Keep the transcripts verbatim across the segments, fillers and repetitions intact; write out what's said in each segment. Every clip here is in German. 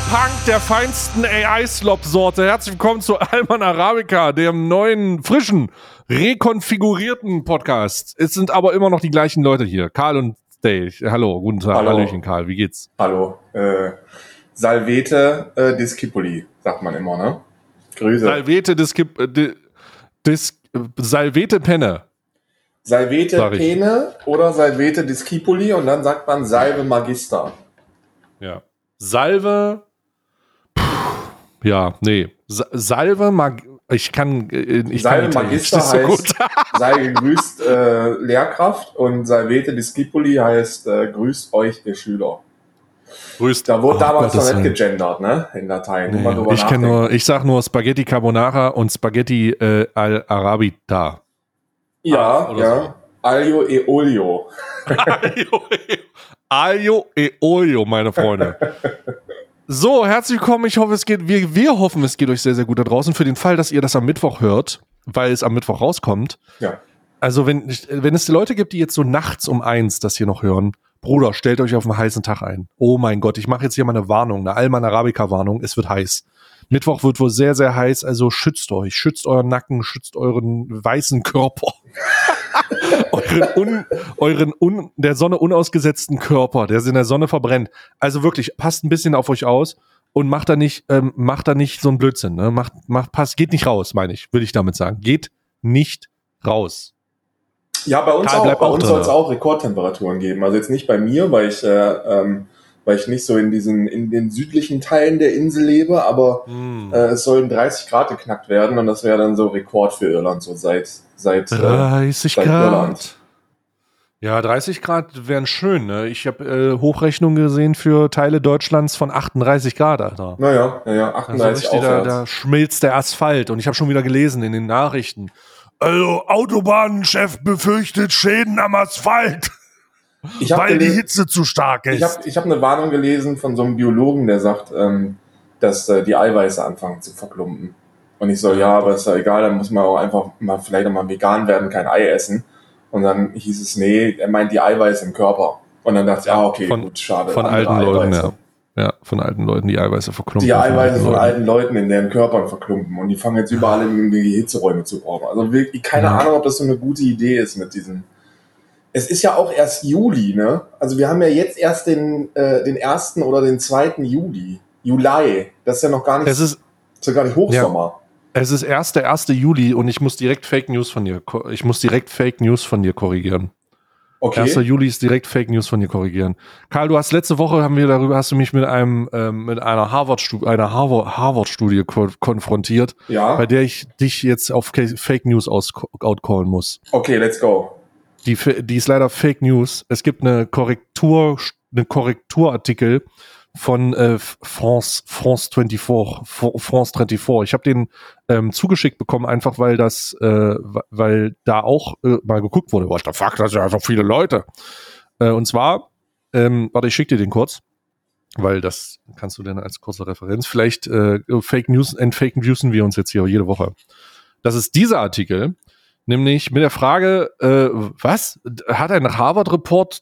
Punk der feinsten A I-Slop-Sorte. Herzlich willkommen zu Alman Arabica, dem neuen, frischen, rekonfigurierten Podcast. Es sind aber immer noch die gleichen Leute hier. Karl und Dave. Hallo, guten Tag. Hallo. Hallöchen, Karl. Wie geht's? Hallo. Äh, Salvete äh, Discipuli, sagt man immer, ne? Grüße. Salvete Discip... Äh, di, dis, äh, Salvete Penne. Salvete Pene oder Salvete Discipuli und dann sagt man Salve Magister. Ja. Salve... Ja, nee. Sa- Salve Mag... Ich kann... Ich Salve kann Magister so heißt, gut. sei gegrüßt äh, Lehrkraft und Salvete Discipuli heißt, äh, grüßt euch ihr Schüler. Grüßt. Da wurde Oh, damals Gottes noch nicht Willen. gegendert, ne? In Latein. Nee, Immer drüber ich kenne nachdenken. nur, ich sag nur Spaghetti Carbonara und Spaghetti äh, al Arabita. Ja, oder ja. Aglio e olio. Aglio e, Aglio e Olio, meine Freunde. So, herzlich willkommen. Ich hoffe, es geht, wir, wir hoffen, es geht euch sehr, sehr gut da draußen. Für den Fall, dass ihr das am Mittwoch hört, weil es am Mittwoch rauskommt. Ja. Also, wenn, wenn es die Leute gibt, die jetzt so nachts um eins das hier noch hören, Bruder, stellt euch auf einen heißen Tag ein. Oh mein Gott, ich mache jetzt hier mal eine Warnung, eine Alman Arabica-Warnung. Es wird heiß. Mittwoch wird wohl sehr, sehr heiß, also schützt euch. Schützt euren Nacken, schützt euren weißen Körper. euren, un, euren un, der Sonne unausgesetzten Körper, der in der Sonne verbrennt. Also wirklich, passt ein bisschen auf euch aus und macht da nicht, ähm, macht da nicht so einen Blödsinn. Ne? Macht, macht, passt, geht nicht raus, meine ich, will ich damit sagen. Geht nicht raus. Ja, bei uns Karl, auch. bleib Bei auch uns drin. soll es auch Rekordtemperaturen geben. Also jetzt nicht bei mir, weil ich, äh, ähm, weil ich nicht so in diesen, in den südlichen Teilen der Insel lebe, aber Hm. äh, es sollen dreißig Grad geknackt werden und das wäre dann so Rekord für Irland, so seit, seit, äh, dreißig seit Grad. Irland. Ja, dreißig Grad wären schön, ne? Ich habe äh, Hochrechnungen gesehen für Teile Deutschlands von achtunddreißig Grad, Alter. Naja, naja, Also achtunddreißig richtig, da, aufwärts. da schmilzt der Asphalt. Und ich habe schon wieder gelesen in den Nachrichten. Also, Autobahnchef befürchtet Schäden am Asphalt, Ich habe weil die gelesen, Hitze zu stark ist. ich hab, ich hab eine Warnung gelesen von so einem Biologen, der sagt, ähm, dass äh, die Eiweiße anfangen zu verklumpen. Und ich so, ja, aber ist ja egal, dann muss man auch einfach mal vielleicht auch mal vegan werden, kein Ei essen. Und dann hieß es, nee, er meint die Eiweiße im Körper. Und dann dachte ich, ah, okay, von, gut, schade. Von andere alten Leuten, Eiweiße. ja. Ja, von alten Leuten, die Eiweiße verklumpen. Die Eiweiße von Leuten. alten Leuten in deren Körpern verklumpen. Und die fangen jetzt überall in die Hitzeräume zu brauchen. Also wirklich, keine Ja. Ahnung, ob das so eine gute Idee ist mit diesen... Es ist ja auch erst Juli, ne? Also wir haben ja jetzt erst den, äh, den ersten oder den zweiten Juli. Juli. Das ist ja noch gar nicht, Es ist, ist ja gar nicht Hochsommer. es ist erst der erste Juli und ich muss direkt Fake News von dir, ko- ich muss direkt Fake News von dir korrigieren. Okay. erster Juli ist direkt Fake News von dir korrigieren. Karl, du hast letzte Woche haben wir darüber, hast du mich mit einem ähm, mit einer Harvard-Studie, einer Harvard, Harvard-Studie ko- konfrontiert, Ja. bei der ich dich jetzt auf Ca- Fake News aus outcallen muss. Okay, let's go. Die, f- die ist leider Fake News. Es gibt eine Korrektur, eine Korrekturartikel von äh, France, France vierundzwanzig, France vierunddreißig. Ich habe den ähm, zugeschickt bekommen, einfach weil das, äh, weil da auch äh, mal geguckt wurde. What the fuck, das sind einfach viele Leute. Äh, und zwar, ähm, warte, ich schicke dir den kurz, weil das kannst du denn als kurze Referenz. Vielleicht äh, Fake News, entfake newsen wir uns jetzt hier jede Woche. Das ist dieser Artikel. Nämlich mit der Frage, äh, was? Hat ein Harvard-Report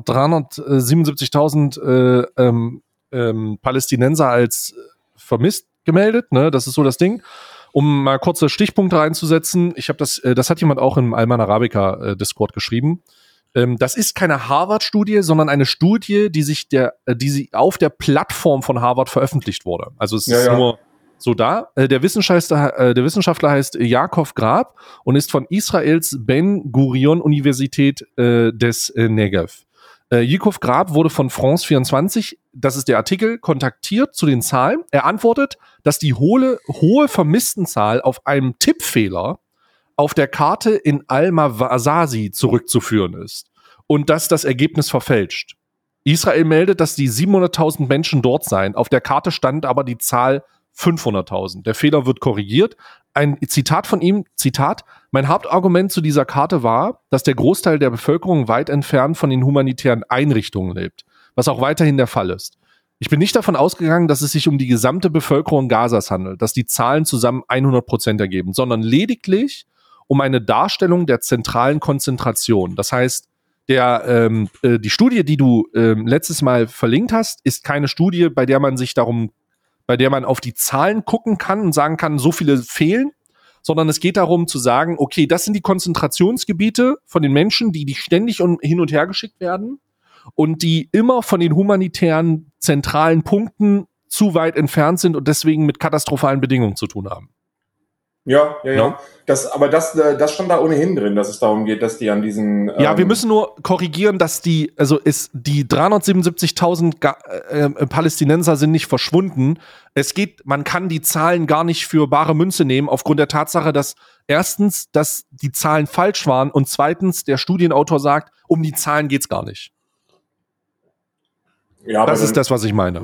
dreihundertsiebenundsiebzigtausend äh, ähm, ähm, Palästinenser als vermisst gemeldet? Ne? Das ist so das Ding. Um mal kurze Stichpunkte reinzusetzen, ich habe das, äh, das hat jemand auch im Alman Arabica äh, Discord geschrieben. Ähm, das ist keine Harvard-Studie, sondern eine Studie, die sich der, äh, die sie auf der Plattform von Harvard veröffentlicht wurde. Also es Ja, ist ja. nur so da. Äh, der, Wissenschaftler, äh, der Wissenschaftler heißt Jakob Grab und ist von Israels Ben-Gurion-Universität äh, des äh, Negev. Äh, Jakob Grab wurde von France vierundzwanzig, das ist der Artikel, kontaktiert zu den Zahlen. Er antwortet, dass die hohe, hohe Vermisstenzahl auf einem Tippfehler auf der Karte in Al-Mawasasi zurückzuführen ist und dass das Ergebnis verfälscht. Israel meldet, dass die siebenhunderttausend Menschen dort seien. Auf der Karte stand aber die Zahl fünfhunderttausend. Der Fehler wird korrigiert. Ein Zitat von ihm, Zitat, mein Hauptargument zu dieser Karte war, dass der Großteil der Bevölkerung weit entfernt von den humanitären Einrichtungen lebt, was auch weiterhin der Fall ist. Ich bin nicht davon ausgegangen, dass es sich um die gesamte Bevölkerung Gazas handelt, dass die Zahlen zusammen hundert Prozent ergeben, sondern lediglich um eine Darstellung der zentralen Konzentration. Das heißt, der, ähm, äh, die Studie, die du ähm, letztes Mal verlinkt hast, ist keine Studie, bei der man sich darum bei der man auf die Zahlen gucken kann und sagen kann, so viele fehlen, sondern es geht darum zu sagen, okay, das sind die Konzentrationsgebiete von den Menschen, die, die ständig hin und her geschickt werden und die immer von den humanitären zentralen Punkten zu weit entfernt sind und deswegen mit katastrophalen Bedingungen zu tun haben. Ja, ja, ja. Ja. Das, aber das, das stand da ohnehin drin, dass es darum geht, dass die an diesen... Ähm Ja, wir müssen nur korrigieren, dass die, also ist, die dreihundertsiebenundsiebzigtausend Ga- äh, Palästinenser sind nicht verschwunden. Es geht, man kann die Zahlen gar nicht für bare Münze nehmen, aufgrund der Tatsache, dass erstens, dass die Zahlen falsch waren und zweitens, der Studienautor sagt, um die Zahlen geht's gar nicht. Ja, das aber ist dann, das, was ich meine.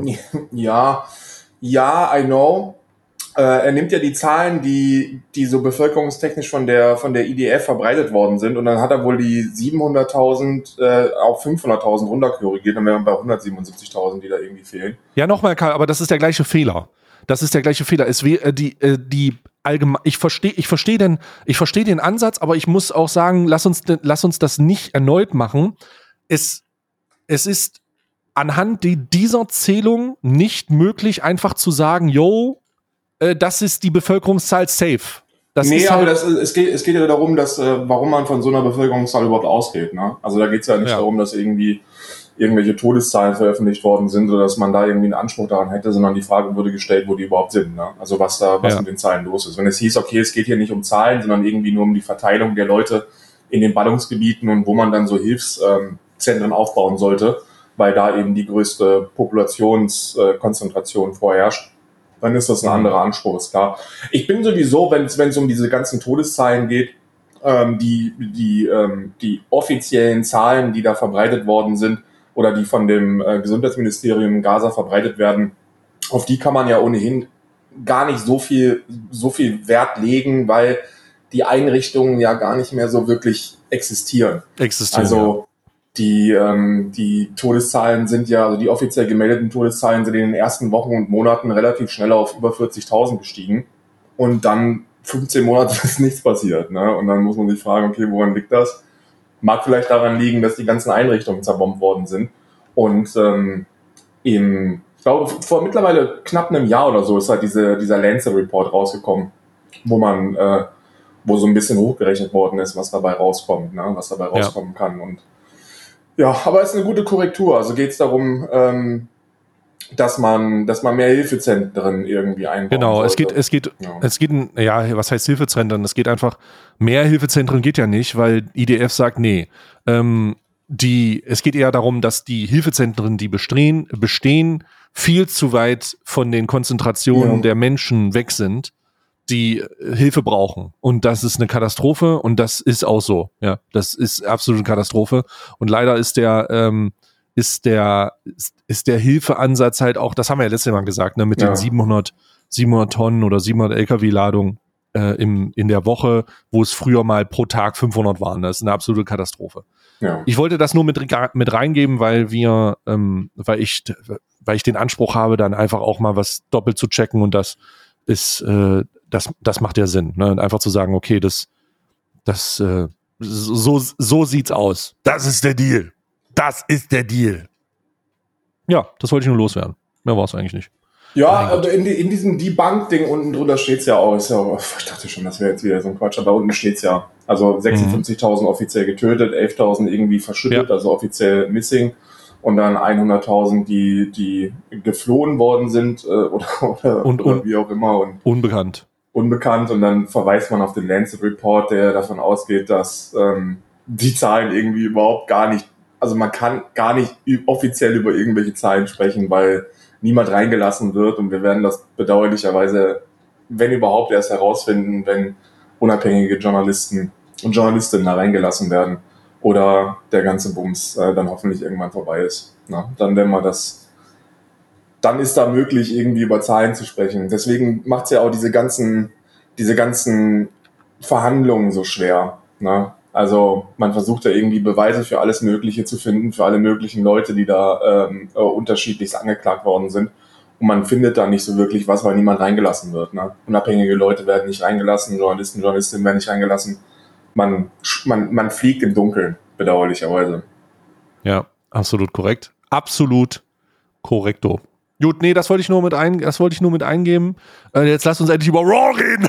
Ja, ja, I know. Äh, er nimmt ja die Zahlen, die, die so bevölkerungstechnisch von der, von der I D F verbreitet worden sind, und dann hat er wohl die siebenhunderttausend äh, auf fünfhunderttausend runterkorrigiert, dann wären wir bei hundertsiebenundsiebzigtausend, die da irgendwie fehlen. Ja, nochmal, Karl, aber das ist der gleiche Fehler. Das ist der gleiche Fehler. Es wär, äh, die, äh, die allgemein, ich verstehe, ich verstehe den, ich verstehe den Ansatz, aber ich muss auch sagen, lass uns, lass uns das nicht erneut machen. Es, es ist anhand die, dieser Zählung nicht möglich, einfach zu sagen, yo, äh, das ist die Bevölkerungszahl safe. Das nee, ist aber halt, das, es, geht, es geht ja darum, dass, äh, warum man von so einer Bevölkerungszahl überhaupt ausgeht. Ne? Also da geht es ja nicht Ja. darum, dass irgendwie irgendwelche Todeszahlen veröffentlicht worden sind oder dass man da irgendwie einen Anspruch daran hätte, sondern die Frage wurde gestellt, wo die überhaupt sind. Ne? Also was da, was Ja. mit den Zahlen los ist. Wenn es hieß, okay, es geht hier nicht um Zahlen, sondern irgendwie nur um die Verteilung der Leute in den Ballungsgebieten und wo man dann so Hilfszentren aufbauen sollte, weil da eben die größte Populationskonzentration vorherrscht, dann ist das ein anderer Anspruch, ist klar. Ich bin sowieso, wenn es um diese ganzen Todeszahlen geht, ähm, die, die, ähm, die offiziellen Zahlen, die da verbreitet worden sind oder die von dem äh, Gesundheitsministerium in Gaza verbreitet werden, auf die kann man ja ohnehin gar nicht so viel, so viel Wert legen, weil die Einrichtungen ja gar nicht mehr so wirklich existieren. existieren. Also die, ähm, die Todeszahlen sind ja, also die offiziell gemeldeten Todeszahlen sind in den ersten Wochen und Monaten relativ schnell auf über vierzigtausend gestiegen. Und dann fünfzehn Monate ist nichts passiert. Ne? Und dann muss man sich fragen, okay, woran liegt das? Mag vielleicht daran liegen, dass die ganzen Einrichtungen zerbombt worden sind. Und ähm, im, ich glaube, vor mittlerweile knapp einem Jahr oder so ist halt diese, dieser Lancet-Report rausgekommen, wo man, äh, wo so ein bisschen hochgerechnet worden ist, was dabei rauskommt, ne? was dabei rauskommen ja. kann. Und ja, aber es ist eine gute Korrektur. Also geht es darum, ähm, dass man, dass man mehr Hilfezentren irgendwie einbauen Genau, sollte. es geht, es geht, ja. es geht, ja, was heißt Hilfezentren? Es geht einfach, mehr Hilfezentren geht ja nicht, weil I D F sagt, nee, ähm, die, es geht eher darum, dass die Hilfezentren, die bestehen, bestehen, viel zu weit von den Konzentrationen ja. der Menschen weg sind, die Hilfe brauchen. Und das ist eine Katastrophe und das ist auch so. Ja, das ist absolut eine Katastrophe. Und leider ist der, ähm, ist der, ist, ist der Hilfeansatz halt auch, das haben wir ja letztes Mal gesagt, ne, mit ja. den siebenhundert, siebenhundert Tonnen oder siebenhundert L K W-Ladungen äh, im, in der Woche, wo es früher mal pro Tag fünfhundert waren. Das ist eine absolute Katastrophe. Ja. Ich wollte das nur mit, mit reingeben, weil wir, ähm, weil ich, weil ich den Anspruch habe, dann einfach auch mal was doppelt zu checken und das ist, äh, das, das macht ja Sinn, ne? Und einfach zu sagen, okay, das, das, äh, so, so sieht's aus. Das ist der Deal. Das ist der Deal. Ja, das wollte ich nur loswerden. Mehr war es eigentlich nicht. Ja, aber in, die, in diesem Debunk-Ding unten drunter steht's ja auch. Ist ja auch, ich dachte schon, das wäre jetzt wieder so ein Quatsch, aber unten steht's ja. Also sechsundfünfzigtausend mhm. offiziell getötet, elftausend irgendwie verschüttet, ja. also offiziell missing. Und dann hunderttausend, die, die geflohen worden sind äh, oder, oder, und, oder und, wie auch immer. Und unbekannt. Unbekannt. Und dann verweist man auf den Lancet Report, der davon ausgeht, dass ähm, die Zahlen irgendwie überhaupt gar nicht, also man kann gar nicht offiziell über irgendwelche Zahlen sprechen, weil niemand reingelassen wird. Und wir werden das bedauerlicherweise, wenn überhaupt, erst herausfinden, wenn unabhängige Journalisten und Journalistinnen da reingelassen werden. Oder der ganze Bums äh, dann hoffentlich irgendwann vorbei ist. Na, dann werden wir das, dann ist da möglich, irgendwie über Zahlen zu sprechen. Deswegen macht es ja auch diese ganzen, diese ganzen Verhandlungen so schwer. Na? Also man versucht ja irgendwie Beweise für alles Mögliche zu finden, für alle möglichen Leute, die da ähm, äh, unterschiedlichst angeklagt worden sind. Und man findet da nicht so wirklich was, weil niemand reingelassen wird. Ne? Unabhängige Leute werden nicht reingelassen, Journalisten, Journalistinnen werden nicht reingelassen. Man, man, man fliegt im Dunkeln, bedauerlicherweise. Ja, absolut korrekt. Absolut korrekto. Gut, nee, das wollte ich nur mit ein, das wollte ich nur mit eingeben. Äh, jetzt lasst uns endlich über Raw reden.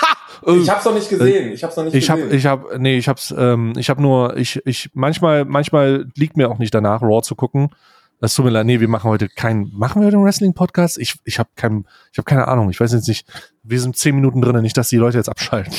Ich hab's noch nicht gesehen. Ich hab's noch nicht ich gesehen. Hab, ich hab, nee, ich hab's, ähm, ich hab nur, ich, ich, manchmal, manchmal liegt mir auch nicht danach, Raw zu gucken. Das tut mir leid. Nee, wir machen heute keinen, machen wir heute einen Wrestling-Podcast? Ich, ich hab kein, ich hab keine Ahnung. Ich weiß jetzt nicht, wir sind zehn Minuten drin, nicht, dass die Leute jetzt abschalten.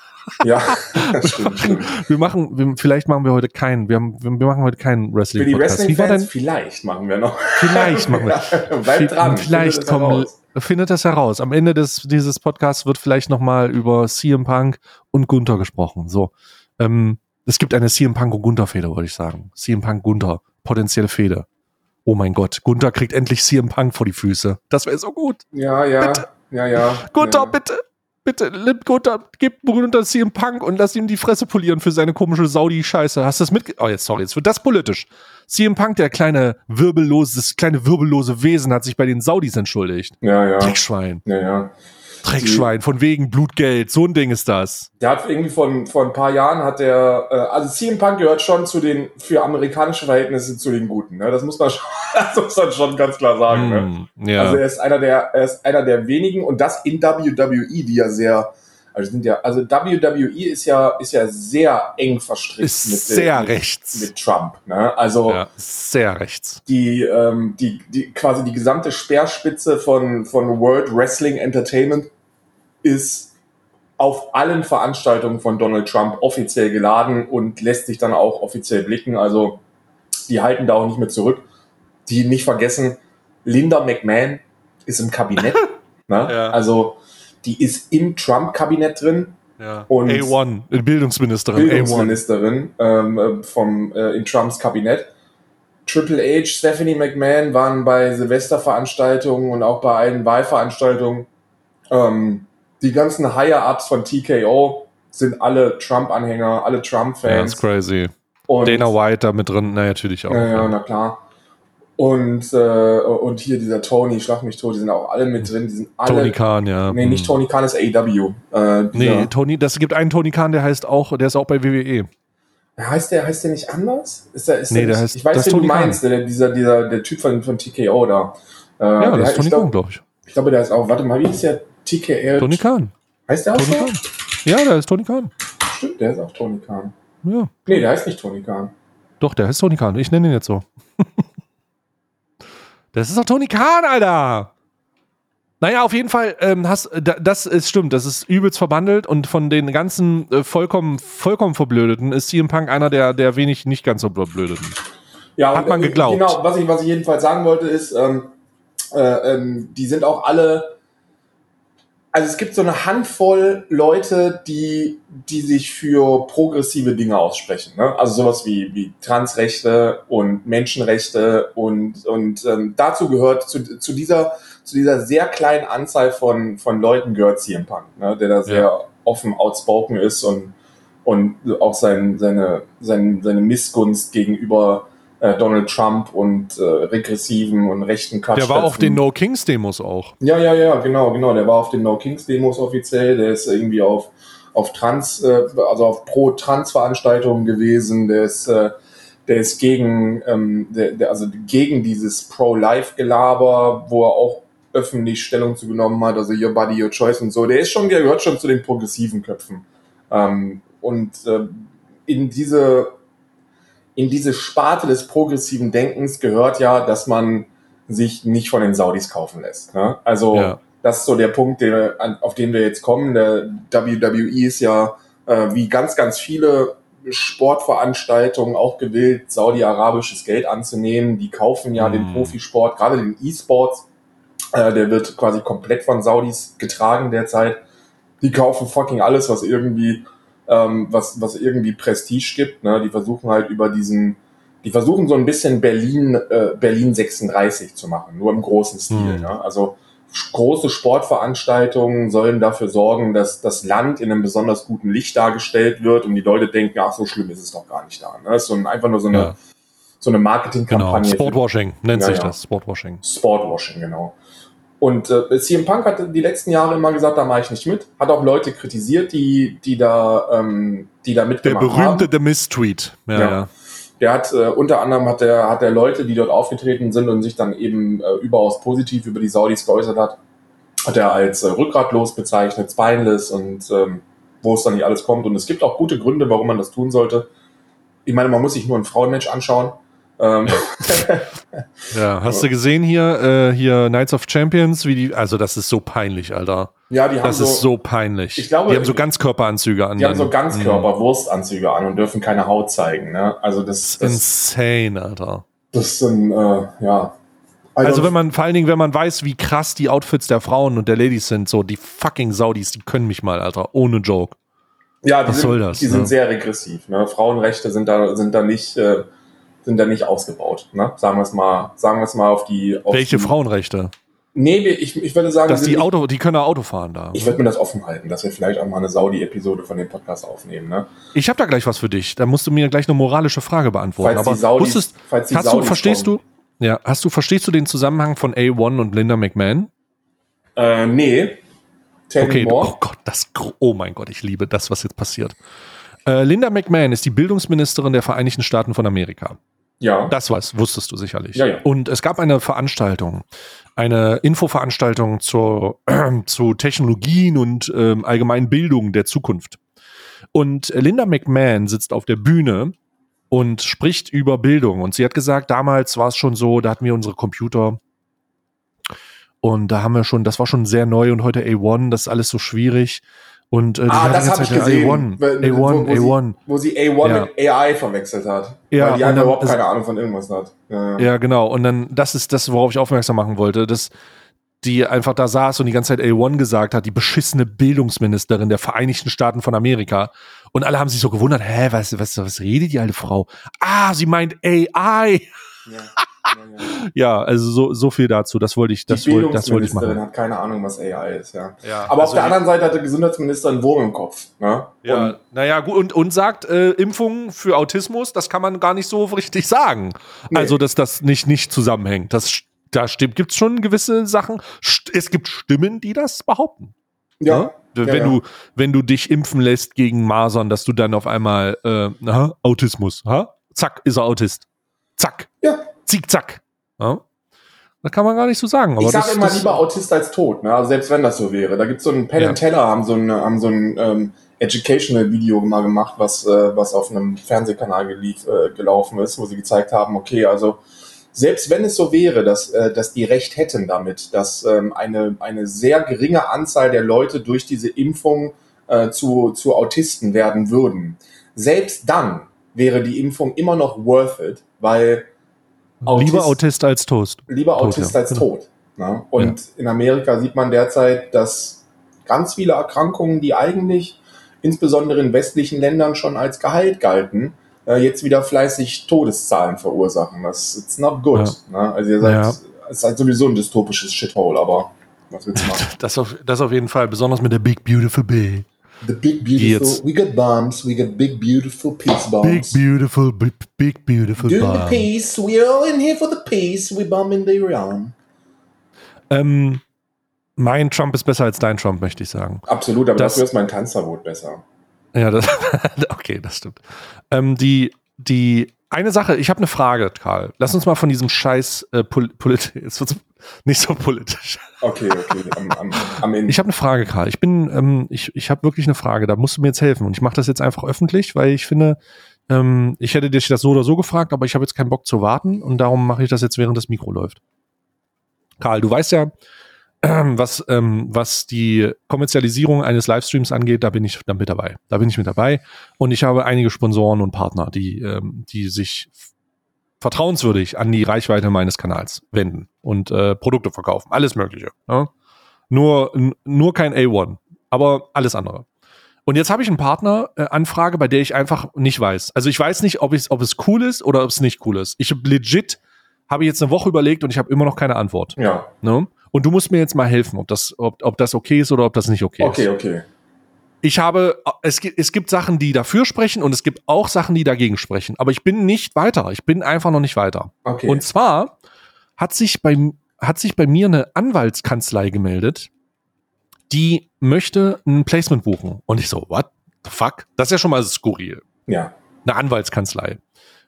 Ja, das stimmt, stimmt. Wir machen, wir, vielleicht machen wir heute keinen, wir, haben, wir machen heute keinen Wrestling-Podcast. Für die Wrestling-Fans vielleicht machen wir noch. Vielleicht machen wir. Bleibt dran. Vielleicht kommen, findet das heraus. Am Ende des, dieses Podcasts wird vielleicht nochmal über C M Punk und Gunther gesprochen. So, ähm, es gibt eine C M Punk und Gunther-Fehde, wollte ich sagen. C M Punk, Gunther, potenzielle Fehde. Oh mein Gott, Gunther kriegt endlich C M Punk vor die Füße. Das wäre so gut. Ja, ja, bitte. ja, ja. Gunther, ja. bitte. Bitte, Limp Gunther, gib Gunther C M Punk und lass ihm die Fresse polieren für seine komische Saudi-Scheiße. Hast du das mitge... Oh, jetzt, sorry, jetzt wird das politisch. C M Punk, der kleine wirbellose, das kleine wirbellose Wesen, hat sich bei den Saudis entschuldigt. Ja, ja. Dreckschwein. Ja, ja. Dreckschwein, von wegen Blutgeld, so ein Ding ist das. Der hat irgendwie vor, vor ein paar Jahren hat der, äh, also C M Punk gehört schon zu den, für amerikanische Verhältnisse zu den Guten, ne? Das muss man schon, das muss man schon ganz klar sagen, mm, ne? Ja. Also er ist einer der, er ist einer der wenigen und das in W W E, die ja sehr, also sind ja, also W W E ist ja, ist ja sehr eng verstrickt ist mit, sehr mit, rechts. mit Trump, ne? Also, ja, sehr rechts. die, ähm, die, die, quasi die gesamte Speerspitze von, von World Wrestling Entertainment ist auf allen Veranstaltungen von Donald Trump offiziell geladen und lässt sich dann auch offiziell blicken. Also die halten da auch nicht mehr zurück. Die nicht vergessen, Linda McMahon ist im Kabinett. Ne? Ja. Also die ist im Trump-Kabinett drin. Ja. Und A eins, Bildungsministerin. Bildungsministerin ähm, vom, äh, in Trumps Kabinett. Triple H, Stephanie McMahon waren bei Silvesterveranstaltungen und auch bei allen Wahlveranstaltungen. Ähm, Die ganzen Higher-Ups von T K O sind alle Trump-Anhänger, alle Trump-Fans. Ja, that's crazy. Und, Dana White da mit drin, na natürlich auch. Ja, ja, ja. na klar. Und, äh, und hier dieser Tony, Schlag mich tot, die sind auch alle mit drin. Die sind alle, Tony Khan, ja. Nee, nicht Tony Khan, ist A E W. Äh, nee, Tony, das gibt einen Tony Khan, der heißt auch, der ist auch bei W W E. Heißt der, heißt der nicht anders? Ist der, ist nee, der, der nicht, heißt, ich weiß, wen du meinst, der, dieser, dieser, der Typ von, von T K O da. Äh, ja, der, das ist Tony glaub, Khan, glaube ich. Ich glaube, der ist auch, warte mal, wie ist der T K O? Tony Khan. Heißt der auch Tony so? Khan. Ja, der ist Tony Khan. Stimmt, der ist auch Tony Khan. Ja. Nee, der heißt nicht Tony Khan. Doch, der heißt Tony Khan. Ich nenne ihn jetzt so. Das ist doch Tony Khan, Alter! Naja, auf jeden Fall, ähm, hast, das ist stimmt, das ist übelst verbandelt und von den ganzen äh, vollkommen, vollkommen Verblödeten ist C M Punk einer der, der wenig nicht ganz so Verblödeten. Ja, hat und, man geglaubt. Genau, was ich, was ich jedenfalls sagen wollte ist, ähm, äh, ähm, die sind auch alle, also es gibt so eine Handvoll Leute, die, die sich für progressive Dinge aussprechen, ne? Also sowas wie, wie Transrechte und Menschenrechte und, und ähm, dazu gehört, zu, zu dieser, zu dieser sehr kleinen Anzahl von, von Leuten gehört C M Punk, ne? Der da sehr Ja. offen outspoken ist und, und auch sein, seine, seine, seine Missgunst gegenüber äh, Donald Trump und äh, regressiven und rechten Quatsch. Der war auf den No Kings Demos auch. Ja, ja, ja, genau, genau. Der war auf den No Kings Demos offiziell. Der ist irgendwie auf, auf Trans, äh, also auf Pro-Trans-Veranstaltungen gewesen. Der ist, äh, der ist gegen, ähm, der, der, also gegen dieses Pro-Life-Gelaber, wo er auch öffentlich Stellung zu genommen hat, also Your Body, Your Choice und so. Der ist schon, der gehört schon zu den progressiven Köpfen. Ähm, und äh, in diese in diese Sparte des progressiven Denkens gehört ja, dass man sich nicht von den Saudis kaufen lässt. Ne? Also Ja. das ist so der Punkt, der, auf den wir jetzt kommen. Der W W E ist ja äh, wie ganz, ganz viele Sportveranstaltungen auch gewillt, saudi-arabisches Geld anzunehmen. Die kaufen ja Mm. den Profisport, gerade den E-Sports. Äh, der wird quasi komplett von Saudis getragen derzeit. Die kaufen fucking alles, was irgendwie ähm, was, was irgendwie Prestige gibt, ne? Die versuchen halt über diesen, die versuchen so ein bisschen Berlin, äh, Berlin sechsunddreißig zu machen, nur im großen Stil, Hm. ne? Also große Sportveranstaltungen sollen dafür sorgen, dass das Land in einem besonders guten Licht dargestellt wird und die Leute denken, ach, so schlimm ist es doch gar nicht da, ne? Das ist so ein, einfach nur so eine, Ja. so eine Genau. Marketingkampagne. Sportwashing nennt Ja, sich ja. das. Sportwashing. Sportwashing, genau. Und äh, C M Punk hat die letzten Jahre immer gesagt, da mache ich nicht mit. Hat auch Leute kritisiert, die, die da, ähm, die da Der mitgemacht berühmte haben. The Mist-Tweet. Ja, Ja. ja. Der hat äh, unter anderem hat der, hat der Leute, die dort aufgetreten sind und sich dann eben äh, überaus positiv über die Saudis geäußert hat, hat er als äh, rückgratlos bezeichnet, spineless und ähm, wo es dann nicht alles kommt. Und es gibt auch gute Gründe, warum man das tun sollte. Ich meine, man muss sich nur ein Frauenmatch anschauen. Ähm. Ja, hast du gesehen hier, äh, hier Knights of Champions, wie die, also das ist so peinlich, Alter. Ja, die haben das so, ist so peinlich. Ich glaube, die haben so Ganzkörperanzüge an. Die haben so Ganzkörper-Wurstanzüge an und dürfen keine Haut zeigen. Ne? Also das, das ist insane, Alter. Das sind, äh, ja. Also, also wenn man, vor allen Dingen, wenn man weiß, wie krass die Outfits der Frauen und der Ladies sind, so die fucking Saudis, die können mich mal, Alter, ohne Joke. Ja, die Was sind, soll das? Die ne? sind sehr regressiv. Ne? Frauenrechte sind da, sind da nicht, äh, sind da nicht ausgebaut. Ne? Sagen wir es mal, sagen wir es mal auf die. Auf Welche die, Frauenrechte? Nee, ich, ich würde sagen, dass die nicht, Auto, die können Auto fahren da. Ich würde mir das offen halten, dass wir vielleicht auch mal eine Saudi-Episode von dem Podcast aufnehmen. Ne? Ich habe da gleich was für dich. Da musst du mir gleich eine moralische Frage beantworten. Falls Aber die Saudis, wusstest, falls die hast Saudis du, verstehst kommen. du, ja, hast du, verstehst du den Zusammenhang von A eins und Linda McMahon? Äh, nee. Tell okay, me more. oh Gott, das, oh mein Gott, ich liebe das, was jetzt passiert. Äh, Linda McMahon ist die Bildungsministerin der Vereinigten Staaten von Amerika. Ja. Das was, wusstest du sicherlich. Ja, ja. Und es gab eine Veranstaltung, eine Infoveranstaltung zur, äh, zu Technologien und äh, allgemeinen Bildung der Zukunft. Und Linda McMahon sitzt auf der Bühne und spricht über Bildung. Und sie hat gesagt, damals war es schon so, da hatten wir unsere Computer und da haben wir schon, das war schon sehr neu und heute A eins, das ist alles so schwierig. Und, äh, ah, das habe ich gesehen. A eins, wo, A eins, wo, wo, A eins. Sie, wo sie A eins ja. mit A I verwechselt hat. Ja, weil die einfach überhaupt dann, keine Ahnung von irgendwas hat. Ja, ja, genau. Und dann, das ist das, worauf ich aufmerksam machen wollte, dass die einfach da saß und die ganze Zeit A eins gesagt hat, die beschissene Bildungsministerin der Vereinigten Staaten von Amerika. Und alle haben sich so gewundert, hä, was, was, was redet die alte Frau? Ah, sie meint A I. Ja, ja, ja. Ja, also so, so viel dazu. Das wollte ich, das die wollte, das wollte ich machen. Die hat keine Ahnung, was A I ist, ja. ja Aber also auf der anderen Seite hat der Gesundheitsminister einen Wurm im Kopf. Ne? Ja, naja, gut, und, und sagt, äh, Impfungen für Autismus, das kann man gar nicht so richtig sagen. Nee. Also, dass das nicht, nicht zusammenhängt. Das, da stimmt, gibt's schon gewisse Sachen. Es gibt Stimmen, die das behaupten. Ja. Ne? Wenn, ja, ja. Du, wenn du dich impfen lässt gegen Masern, dass du dann auf einmal, äh, na, Autismus, ha? Zack, ist er Autist. Zack. Ja. Zick, zack. Ja? Das kann man gar nicht so sagen. Aber ich sage das, immer das, lieber Autist als tot, ne? Also selbst wenn das so wäre. Da gibt es so einen Penn Ja. and Teller, haben so ein, haben so ein ähm, Educational-Video mal gemacht, was, äh, was auf einem Fernsehkanal gelief, äh, gelaufen ist, wo sie gezeigt haben, okay, also selbst wenn es so wäre, dass, äh, dass die recht hätten damit, dass ähm, eine, eine sehr geringe Anzahl der Leute durch diese Impfung äh, zu, zu Autisten werden würden, selbst dann wäre die Impfung immer noch worth it, weil Autist, lieber Autist als Toast. Lieber Autist tot, ja. als tot. Ne? Und ja. in Amerika sieht man derzeit, dass ganz viele Erkrankungen, die eigentlich insbesondere in westlichen Ländern schon als geheilt galten, äh, jetzt wieder fleißig Todeszahlen verursachen. Das ist not good. Ja. Ne? Also ihr seid, ja. Es ist halt sowieso ein dystopisches Shithole, aber was willst du machen? Das auf, das auf jeden Fall, besonders mit der Big Beautiful Bill. The big beautiful, Jetzt. we got bombs, we got big beautiful peace bombs. Big beautiful, big, big beautiful Doing bomb. the peace, we're all in here for the peace, we bombing the Iran. Ähm, mein Trump ist besser als dein Trump, möchte ich sagen. Absolut, aber das, dafür ist mein Tanzverbot besser. Ja, das, okay, das stimmt. Ähm, die, die, eine Sache, ich habe eine Frage, Karl. Lass uns mal von diesem Scheiß äh, Pol- Polit- jetzt wird's nicht so politisch. Okay, okay. Am, am, am Ende. Ich habe eine Frage, Karl. Ich bin, ähm, ich, ich habe wirklich eine Frage. Da musst du mir jetzt helfen. Und ich mache das jetzt einfach öffentlich, weil ich finde, ähm, ich hätte dich das so oder so gefragt, aber ich habe jetzt keinen Bock zu warten und darum mache ich das jetzt, während das Mikro läuft. Karl, du weißt ja, ähm, was, ähm, was die Kommerzialisierung eines Livestreams angeht, da bin ich dann mit dabei. Da bin ich mit dabei. Und ich habe einige Sponsoren und Partner, die, ähm, die sich vertrauenswürdig an die Reichweite meines Kanals wenden und äh, Produkte verkaufen. Alles Mögliche. Ja? Nur, n- nur kein A eins, aber alles andere. Und jetzt habe ich eine Partneranfrage, äh, bei der ich einfach nicht weiß. Also ich weiß nicht, ob, ich, ob es cool ist oder ob es nicht cool ist. Ich legit habe jetzt eine Woche überlegt und ich habe immer noch keine Antwort. Ja. Ne? Und du musst mir jetzt mal helfen, ob das, ob, ob das okay ist oder ob das nicht okay, okay ist. Okay, okay. Ich habe, es gibt, es gibt Sachen, die dafür sprechen und es gibt auch Sachen, die dagegen sprechen. Aber ich bin nicht weiter. Ich bin einfach noch nicht weiter. Okay. Und zwar hat sich bei, hat sich bei mir eine Anwaltskanzlei gemeldet, die möchte ein Placement buchen. Und ich so, what the fuck? Das ist ja schon mal skurril. Ja. Eine Anwaltskanzlei.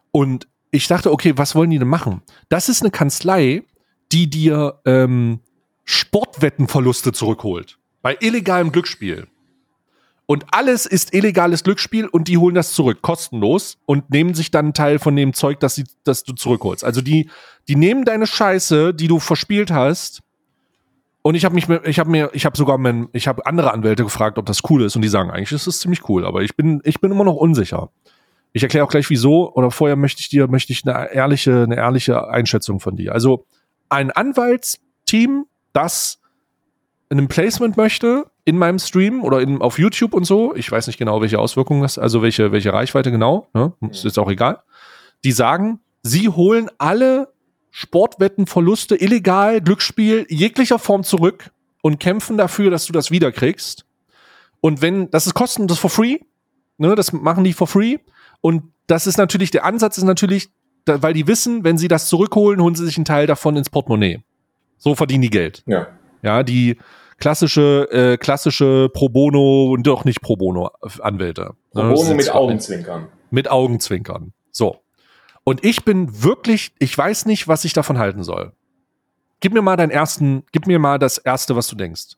Und ich dachte, okay, was wollen die denn machen? Das ist eine Kanzlei, die dir ähm, Sportwettenverluste zurückholt. Bei illegalem Glücksspiel. Und alles ist illegales Glücksspiel und die holen das zurück, kostenlos, und nehmen sich dann einen Teil von dem Zeug, das, sie, das du zurückholst. Also die, die nehmen deine Scheiße, die du verspielt hast. Und ich habe mich, ich habe mir, ich habe sogar, mein, ich habe andere Anwälte gefragt, ob das cool ist, und die sagen eigentlich, es ist ziemlich cool, aber ich bin, ich bin immer noch unsicher. Ich erkläre auch gleich wieso, oder vorher möchte ich dir, möchte ich eine ehrliche, eine ehrliche Einschätzung von dir. Also ein Anwaltsteam, das ein Placement möchte in meinem Stream oder in, auf YouTube und so, ich weiß nicht genau, welche Auswirkungen das, also welche, welche Reichweite genau, ne? Ist jetzt auch egal. Die sagen, sie holen alle Sportwettenverluste, illegal, Glücksspiel, jeglicher Form zurück und kämpfen dafür, dass du das wiederkriegst. Und wenn, das ist kostenlos, for free, ne, das machen die for free. Und das ist natürlich, der Ansatz ist natürlich, da, weil die wissen, wenn sie das zurückholen, holen sie sich einen Teil davon ins Portemonnaie. So verdienen die Geld. Ja. Ja, die klassische, äh, klassische Pro Bono und doch nicht Pro Bono Anwälte. Pro Bono mit Augenzwinkern. Mit Augenzwinkern. So. Und ich bin wirklich, ich weiß nicht, was ich davon halten soll. Gib mir mal deinen ersten, gib mir mal das erste, was du denkst.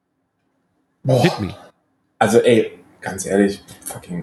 Boah. Hit me. Also ey, ganz ehrlich, fucking,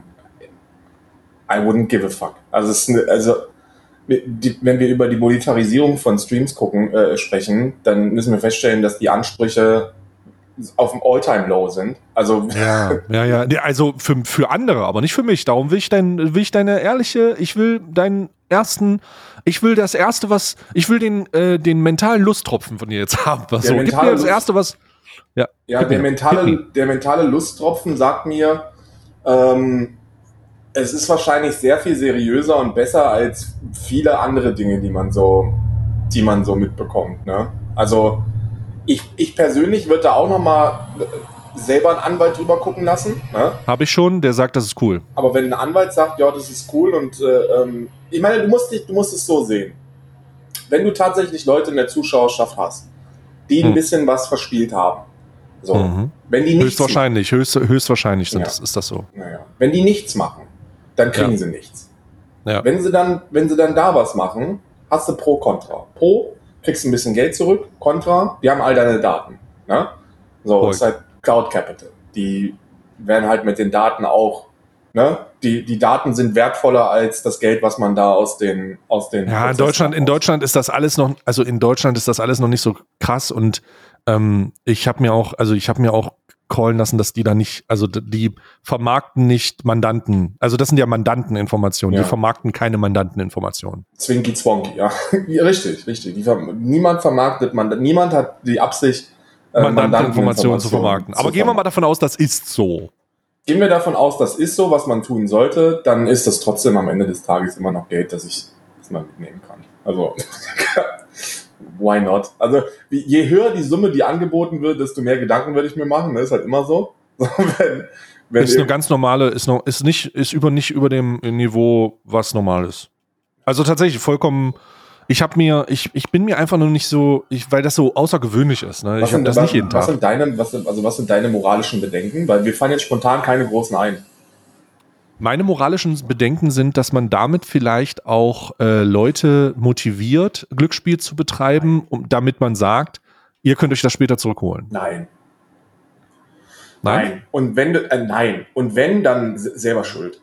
I wouldn't give a fuck. Also, es ist eine, also die, wenn wir über die Monetarisierung von Streams gucken, äh, sprechen, dann müssen wir feststellen, dass die Ansprüche auf dem All-Time-Low sind. Also ja, ja, ja. Nee, also für, für andere, aber nicht für mich. Darum will ich dein, will ich deine ehrliche, ich will deinen ersten, ich will das erste, was, ich will den, äh, den mentalen Lusttropfen von dir jetzt haben. Was so. Gib mir das erste, was. Ja, ja der, mentale, der mentale Lusttropfen sagt mir, ähm, es ist wahrscheinlich sehr viel seriöser und besser als viele andere Dinge, die man so, die man so mitbekommt. Ne? Also ich, ich persönlich würde da auch nochmal selber einen Anwalt drüber gucken lassen. Ne? Habe ich schon, der sagt, das ist cool. Aber wenn ein Anwalt sagt, ja, das ist cool und äh, ähm, ich meine, du musst, dich, du musst es so sehen. Wenn du tatsächlich Leute in der Zuschauerschaft hast, die ein hm. bisschen was verspielt haben, so, mhm. wenn die nichts höchstwahrscheinlich, höchst, höchstwahrscheinlich sind, ja. das, ist das so. Naja. Wenn die nichts machen, dann kriegen ja. sie nichts. Ja. Wenn sie dann, wenn sie dann da was machen, hast du Pro, Contra. Pro, kriegst ein bisschen Geld zurück, Contra, die haben all deine Daten. Ne? So, Voll. ist halt Cloud Capital. Die werden halt mit den Daten auch, ne? Die, die Daten sind wertvoller als das Geld, was man da aus den, aus den Ja, in Deutschland, in Deutschland ist das alles noch, also in Deutschland ist das alles noch nicht so krass, und ähm, ich habe mir auch, also ich habe mir auch callen lassen, dass die da nicht, also die vermarkten nicht Mandanten, also das sind ja Mandanteninformationen, ja. die vermarkten keine Mandanteninformationen. Zwinky Zwonky, ja. ja. Richtig, richtig. Die, niemand vermarktet, man, niemand hat die Absicht, äh, Mandanteninformationen zu vermarkten. Aber gehen wir mal davon aus, das ist so. Gehen wir davon aus, das ist so, was man tun sollte, dann ist das trotzdem am Ende des Tages immer noch Geld, das ich das man mitnehmen kann. Also, why not? Also, je höher die Summe, die angeboten wird, desto mehr Gedanken würde ich mir machen. Das ist halt immer so. wenn, wenn ist eine ganz normale, ist noch, ist nicht, ist über nicht über dem Niveau, was normal ist. Also tatsächlich vollkommen. Ich habe mir, ich, ich bin mir einfach nur nicht so, ich, weil das so außergewöhnlich ist. Ne? Ich habe das was, nicht jeden Tag. Was sind deine, was sind, also was sind deine moralischen Bedenken? Weil wir fallen jetzt spontan keine großen ein. Meine moralischen Bedenken sind, dass man damit vielleicht auch äh, Leute motiviert, Glücksspiel zu betreiben, um, damit man sagt, ihr könnt euch das später zurückholen. Nein. Nein? Nein. Und wenn du, äh, nein. Und wenn, dann selber schuld.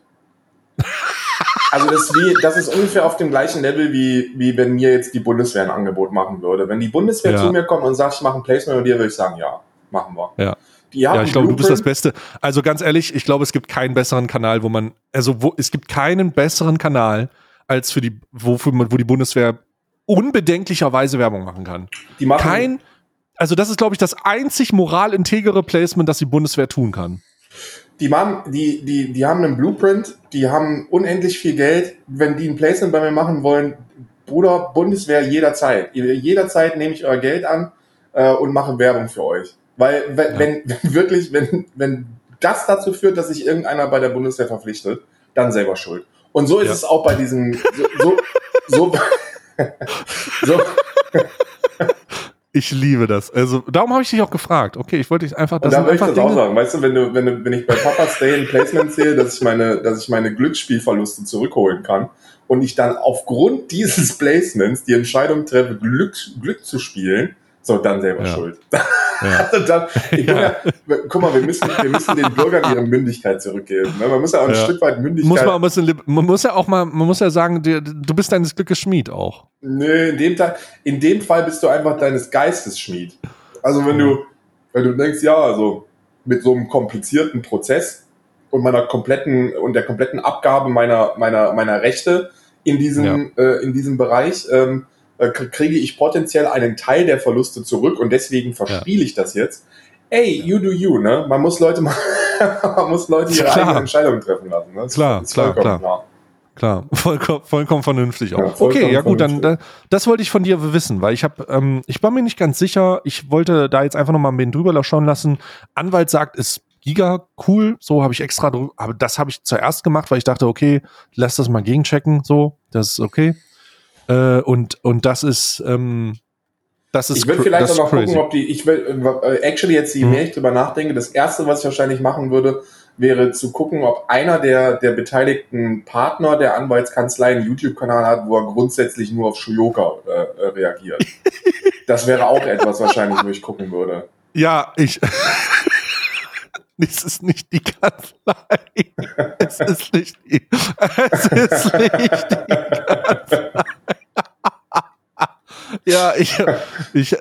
Also das ist, wie, das ist ungefähr auf dem gleichen Level, wie, wie wenn mir jetzt die Bundeswehr ein Angebot machen würde. Wenn die Bundeswehr ja. zu mir kommt und sagt, ich mache ein Placement mit dir, würde ich sagen, ja, machen wir. Ja. Die haben ja, ich glaube, du bist das Beste. Also ganz ehrlich, ich glaube, es gibt keinen besseren Kanal, wo man, also wo, es gibt keinen besseren Kanal, als für die, wofür man, wo die Bundeswehr unbedenklicherweise Werbung machen kann. Die machen Kein, also das ist, glaube ich, das einzig moralintegere Placement, das die Bundeswehr tun kann. Die, machen, die, die, die haben einen Blueprint, die haben unendlich viel Geld. Wenn die ein Placement bei mir machen wollen, Bruder, Bundeswehr jederzeit. Jederzeit nehme ich euer Geld an äh, und mache Werbung für euch. Weil, wenn, ja. wenn, wenn wirklich, wenn, wenn das dazu führt, dass sich irgendeiner bei der Bundeswehr verpflichtet, dann selber schuld. Und so ist ja. es auch bei diesem, so, so, so, so Ich liebe das. Also darum habe ich dich auch gefragt. Okay, ich wollte dich einfach. Das und da möchte ich das Dinge auch sagen. Weißt du, wenn du, wenn du, wenn ich bei Papa's Day ein Placement sehe, dass ich meine, dass ich meine Glücksspielverluste zurückholen kann und ich dann aufgrund dieses Placements die Entscheidung treffe, Glück, Glück zu spielen, so, dann selber Ja. schuld. Ja. Also dann, ich Ja. ja. Ja, guck mal, wir müssen, wir müssen den Bürgern ihre Mündigkeit zurückgeben. Ne? Man muss ja auch ein Ja. Stück weit Mündigkeit. Muss man, ein bisschen, man muss ja auch mal, man muss ja sagen, du, du bist deines Glückes Schmied auch. Nö, in dem, Tag, in dem Fall bist du einfach deines Geistes Schmied. Also wenn Ja. du, wenn du denkst, ja, also mit so einem komplizierten Prozess und meiner kompletten und der kompletten Abgabe meiner meiner meiner Rechte in diesem Ja. äh, in diesem Bereich ähm, äh, kriege ich potenziell einen Teil der Verluste zurück und deswegen verspiele ich das jetzt. Ey, you do you, ne? Man muss Leute mal, man muss Leute ihre Klar. eigenen Entscheidungen treffen lassen. Ne? Das Klar, ist klar, vollkommen klar. Klar, vollkommen, vollkommen vernünftig auch. Ja, vollkommen okay, ja gut, dann vernünftig. da, das wollte ich von dir wissen, weil ich habe, ähm, ich war mir nicht ganz sicher. Ich wollte da jetzt einfach nochmal ein bisschen drüber schauen lassen. Anwalt sagt, ist giga cool, so habe ich extra, drü- aber das habe ich zuerst gemacht, weil ich dachte, okay, lass das mal gegenchecken, so, das ist okay. Äh, und und das ist, ähm, das ist, Ich würde cr- vielleicht das auch ist noch crazy. gucken, ob die, ich will, äh, actually jetzt, je Mhm. mehr ich drüber nachdenke, das erste, was ich wahrscheinlich machen würde, wäre zu gucken, ob einer der, der beteiligten Partner der Anwaltskanzlei einen YouTube-Kanal hat, wo er grundsätzlich nur auf Shuyoka äh, reagiert. Das wäre auch etwas wahrscheinlich, wo ich gucken würde. Ja, ich. Es ist nicht die Kanzlei. Es ist nicht die. Es ist nicht die Kanzlei. Ja, ich. ich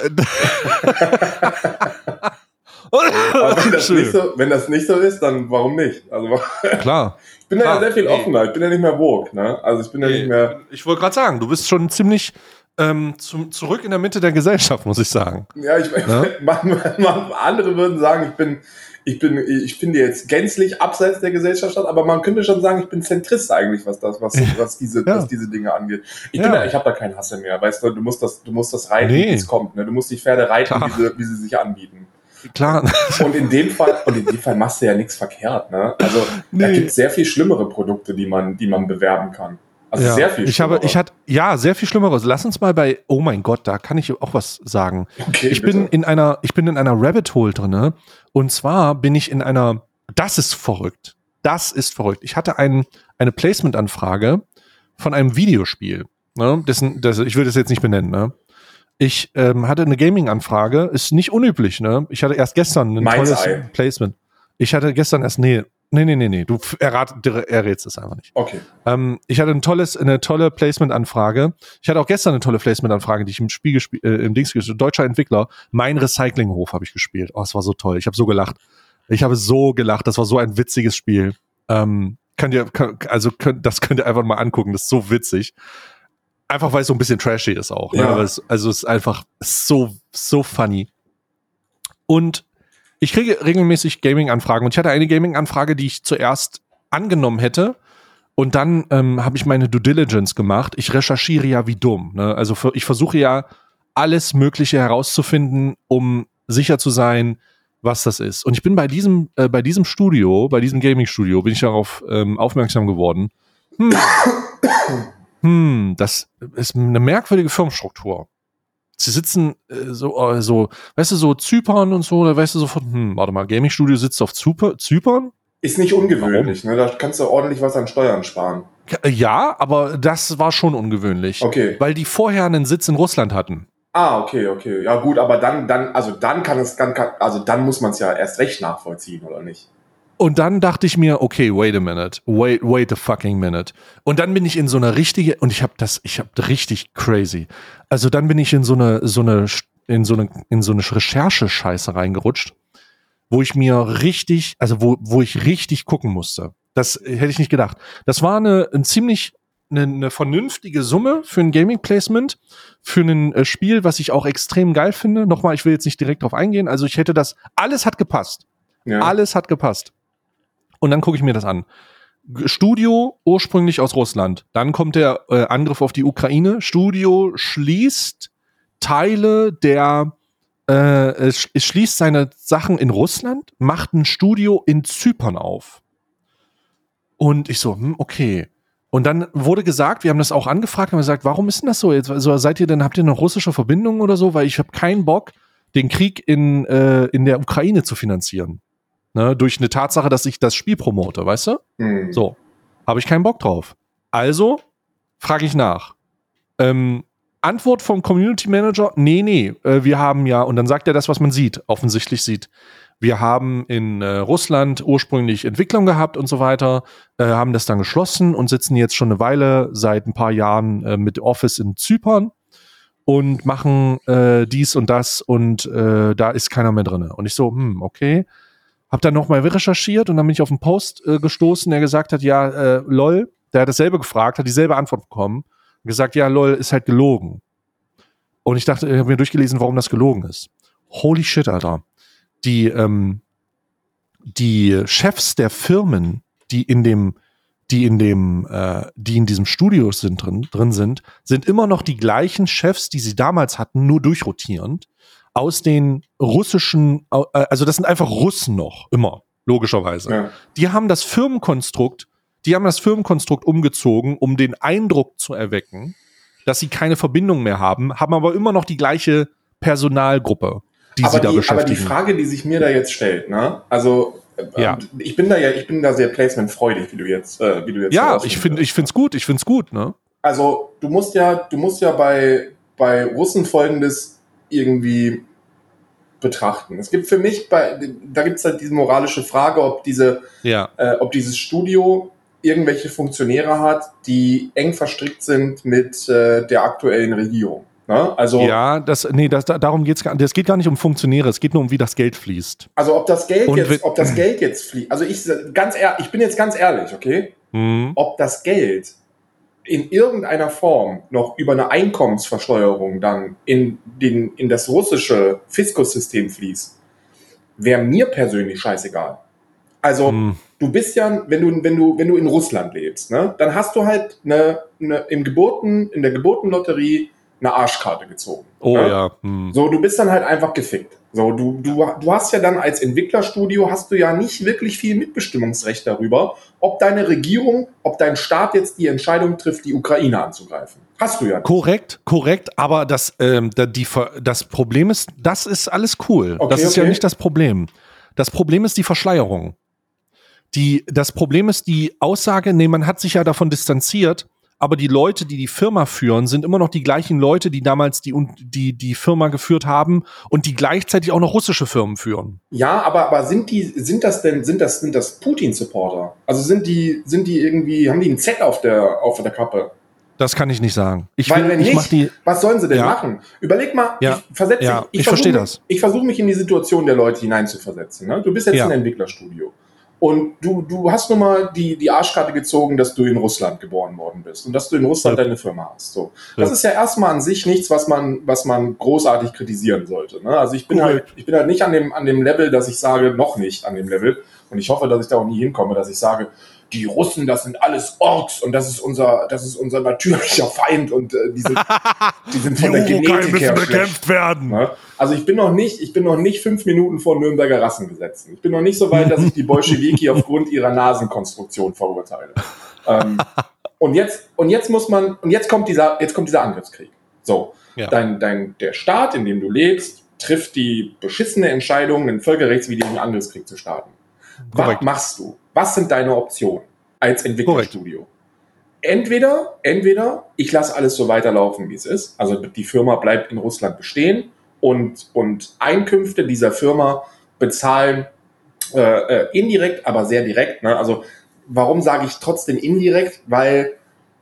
Aber wenn das, nicht so, wenn das nicht so ist, dann warum nicht? Also Klar. ich bin da Klar, ja sehr viel nee. offener, ich bin ja nicht mehr woke, ne? Also ich bin ja nicht mehr. Ich wollte gerade sagen, du bist schon ziemlich ähm, zum, zurück in der Mitte der Gesellschaft, muss ich sagen. Ja, ich Ja? man, man, andere würden sagen, ich bin, ich bin, ich finde jetzt gänzlich abseits der Gesellschaft statt, aber man könnte schon sagen, ich bin Zentrist eigentlich, was das, was, was diese, Ja. was diese Dinge angeht. Ich Ja. bin da, ich habe da keinen Hasse mehr, weißt du, du musst das, du musst das reiten, Nee. wie es kommt, ne? Du musst die Pferde reiten, Klar. wie sie, wie sie sich anbieten. Klar. Und in dem Fall, und in dem Fall machst du ja nichts verkehrt, ne? Also, da Nee. gibt es sehr viel schlimmere Produkte, die man, die man bewerben kann. Also Ja. sehr viel Ich habe, schlimmere. ich hatte, ja, sehr viel Schlimmeres. Lass uns mal bei, oh mein Gott, da kann ich auch was sagen. Okay, Ich bitte. bin in einer, ich bin in einer Rabbit Hole drinne. Und zwar bin ich in einer, das ist verrückt. Das ist verrückt. Ich hatte ein, eine Placement-Anfrage von einem Videospiel. Ne? Dessen, das, ich will das jetzt nicht benennen, ne? Ich ähm, hatte eine Gaming-Anfrage, ist nicht unüblich, ne? Ich hatte erst gestern ein Mind's tolles Eye. Placement. Ich hatte gestern erst, nee, nee, nee, nee, nee, du errat, errätst es einfach nicht. Okay. Ähm, ich hatte ein tolles, eine tolle Placement-Anfrage. Ich hatte auch gestern eine tolle Placement-Anfrage, die ich im Spiel gespielt, äh, im Dings gespielt, deutscher Entwickler. Mein Recyclinghof habe ich gespielt. Oh, es war so toll. Ich habe so gelacht. Ich habe so gelacht. Das war so ein witziges Spiel. Ähm, könnt ihr, könnt, also könnt, das könnt ihr einfach mal angucken. Das ist so witzig. Einfach weil es so ein bisschen trashy ist auch. Ne? Ja. Aber es, also es ist einfach so, so funny. Und ich kriege regelmäßig Gaming-Anfragen. Und ich hatte eine Gaming-Anfrage, die ich zuerst angenommen hätte. Und dann ähm, habe ich meine Due Diligence gemacht. Ich recherchiere ja wie dumm. Ne? Also für, ich versuche ja alles Mögliche herauszufinden, um sicher zu sein, was das ist. Und ich bin bei diesem, äh, bei diesem Studio, bei diesem Gaming-Studio, bin ich darauf ähm, aufmerksam geworden. Hm, hm, das ist eine merkwürdige Firmenstruktur. Sie sitzen äh, so, äh, so, weißt du, so Zypern und so, da weißt du sofort, hm, warte mal, Gaming-Studio sitzt auf Zyper, Zypern? Ist nicht ungewöhnlich, ne? Da kannst du ordentlich was an Steuern sparen. Ja, aber das war schon ungewöhnlich. Okay. Weil die vorher einen Sitz in Russland hatten. Ah, okay, okay. Ja gut, aber dann, dann, also dann kann es, dann kann, also dann muss man es ja erst recht nachvollziehen, oder nicht? Und dann dachte ich mir, okay, wait a minute, wait, wait a fucking minute. Und dann bin ich in so eine richtige, und ich habe das, ich habe richtig crazy. Also dann bin ich in so eine, so eine, in so eine, in so eine Recherche-Scheiße reingerutscht, wo ich mir richtig, also wo, wo ich richtig gucken musste. Das hätte ich nicht gedacht. Das war eine, ein ziemlich, eine, eine vernünftige Summe für ein Gaming-Placement, für ein äh, Spiel, was ich auch extrem geil finde. Nochmal, ich will jetzt nicht direkt drauf eingehen. Also ich hätte das, alles hat gepasst. Ja. Alles hat gepasst. Und dann gucke ich mir das an. Studio ursprünglich aus Russland. Dann kommt der äh, Angriff auf die Ukraine. Studio schließt Teile der, äh, es, es schließt seine Sachen in Russland, macht ein Studio in Zypern auf. Und ich so, hm, okay. Und dann wurde gesagt, wir haben das auch angefragt, haben gesagt, warum ist denn das so? Jetzt, also seid ihr denn, habt ihr noch russische Verbindungen oder so? Weil ich habe keinen Bock, den Krieg in, äh, in der Ukraine zu finanzieren. Ne, durch eine Tatsache, dass ich das Spiel promote, weißt du? Hm. So, habe ich keinen Bock drauf. Also Frage ich nach. Ähm, Antwort vom Community Manager, nee, nee, äh, wir haben ja, und dann sagt er das, was man sieht, offensichtlich sieht. Wir haben in äh, Russland ursprünglich Entwicklung gehabt und so weiter, äh, haben das dann geschlossen und sitzen jetzt schon eine Weile, seit ein paar Jahren äh, mit Office in Zypern und machen äh, dies und das und äh, da ist keiner mehr drin. Und ich so, hm, okay. Hab dann nochmal recherchiert und dann bin ich auf einen Post äh, gestoßen, der gesagt hat, ja, äh, lol, der hat dasselbe gefragt, hat dieselbe Antwort bekommen. Gesagt, ja, lol, ist halt gelogen. Und ich dachte, ich habe mir durchgelesen, warum das gelogen ist. Holy shit, Alter. Die, ähm, die Chefs der Firmen, die in dem, die in dem, äh, die in diesem Studio sind drin, drin sind, sind immer noch die gleichen Chefs, die sie damals hatten, nur durchrotierend. Aus den russischen, äh, also das sind einfach Russen noch, immer, logischerweise. Ja. Die haben das Firmenkonstrukt Die haben das Firmenkonstrukt umgezogen, um den Eindruck zu erwecken, dass sie keine Verbindung mehr haben, haben aber immer noch die gleiche Personalgruppe, die aber sie da die, beschäftigen. Aber die Frage, die sich mir da jetzt stellt, ne? Also äh, Ja. ich bin da ja, ich bin da sehr placement-freudig, wie du jetzt, äh, wie du jetzt. Ja, ich finde, ich find's gut, ich find's gut, ne? Also du musst ja, du musst ja bei bei Russen Folgendes irgendwie betrachten. Es gibt für mich, bei, da gibt es halt diese moralische Frage, ob diese, Ja. äh, ob dieses Studio irgendwelche Funktionäre hat, die eng verstrickt sind mit äh, der aktuellen Regierung. Ne? Also, Ja, das, nee, das, darum geht's gar nicht. Es geht gar nicht um Funktionäre, es geht nur um, wie das Geld fließt. also ob das Geld Und jetzt, wenn- ob das Geld jetzt fließt, also ich ganz ehr, ich bin jetzt ganz ehrlich, okay? Mhm. Ob das Geld in irgendeiner Form noch über eine Einkommensversteuerung dann in den in das russische Fiskussystem fließt, wäre mir persönlich scheißegal. Also Hm. du bist ja, wenn du wenn du wenn du in Russland lebst, ne, dann hast du halt eine, eine im Geburten in der Geburtenlotterie eine Arschkarte gezogen. Oh ne? ja. Hm. So, du bist dann halt einfach gefickt. So, du, du, du hast ja dann als Entwicklerstudio hast du ja nicht wirklich viel Mitbestimmungsrecht darüber, ob deine Regierung, ob dein Staat jetzt die Entscheidung trifft, die Ukraine anzugreifen. Hast du ja nicht. Korrekt, korrekt, aber das, ähm, da, die, Ver- das Problem ist, das ist alles cool. Okay, das ist ja okay. nicht das Problem. Das Problem ist die Verschleierung. Die, das Problem ist die Aussage, nee, man hat sich ja davon distanziert, aber die Leute, die die Firma führen, sind immer noch die gleichen Leute, die damals die, die, die Firma geführt haben und die gleichzeitig auch noch russische Firmen führen. Ja, aber, aber sind die, sind das denn, sind das, sind das Putin-Supporter? Also sind die, sind die irgendwie, haben die ein Z auf der, auf der Kappe? Das kann ich nicht sagen. Ich, Weil will, wenn ich nicht, mach die. was sollen sie denn Ja. machen? Überleg mal, Ja. ich versetze Ja, mich, ich versuch verstehe mich, das. Ich versuche mich in die Situation der Leute hineinzuversetzen. Ne? Du bist jetzt Ja. ein Entwicklerstudio. Und du, du hast nun mal die, die Arschkarte gezogen, dass du in Russland geboren worden bist und dass du in Russland Ja. deine Firma hast. So. Das Ja. ist ja erstmal an sich nichts, was man, was man großartig kritisieren sollte. Ne? Also ich bin Korrekt. halt, ich bin halt nicht an dem, an dem Level, dass ich sage, noch nicht an dem Level. Und ich hoffe, dass ich da auch nie hinkomme, dass ich sage, die Russen, das sind alles Orks und das ist unser, das ist unser natürlicher Feind und äh, die, sind, die sind von der Genetik her schlecht. werden. Ne? Also ich bin noch nicht, ich bin noch nicht fünf Minuten vor Nürnberger Rassengesetzen. Ich bin noch nicht so weit, dass ich die Bolschewiki aufgrund ihrer Nasenkonstruktion verurteile. Ähm, und jetzt, und jetzt muss man, und jetzt kommt dieser, jetzt kommt dieser Angriffskrieg. So, Ja. dein, dein, der Staat, in dem du lebst, trifft die beschissene Entscheidung, einen völkerrechtswidrigen Angriffskrieg zu starten. Korrekt. Was machst du? Was sind deine Optionen als Entwicklerstudio? Entweder, entweder ich lasse alles so weiterlaufen, wie es ist. Also die Firma bleibt in Russland bestehen und, und Einkünfte dieser Firma bezahlen äh, äh, indirekt, aber sehr direkt. Ne? Also warum sage ich trotzdem indirekt? Weil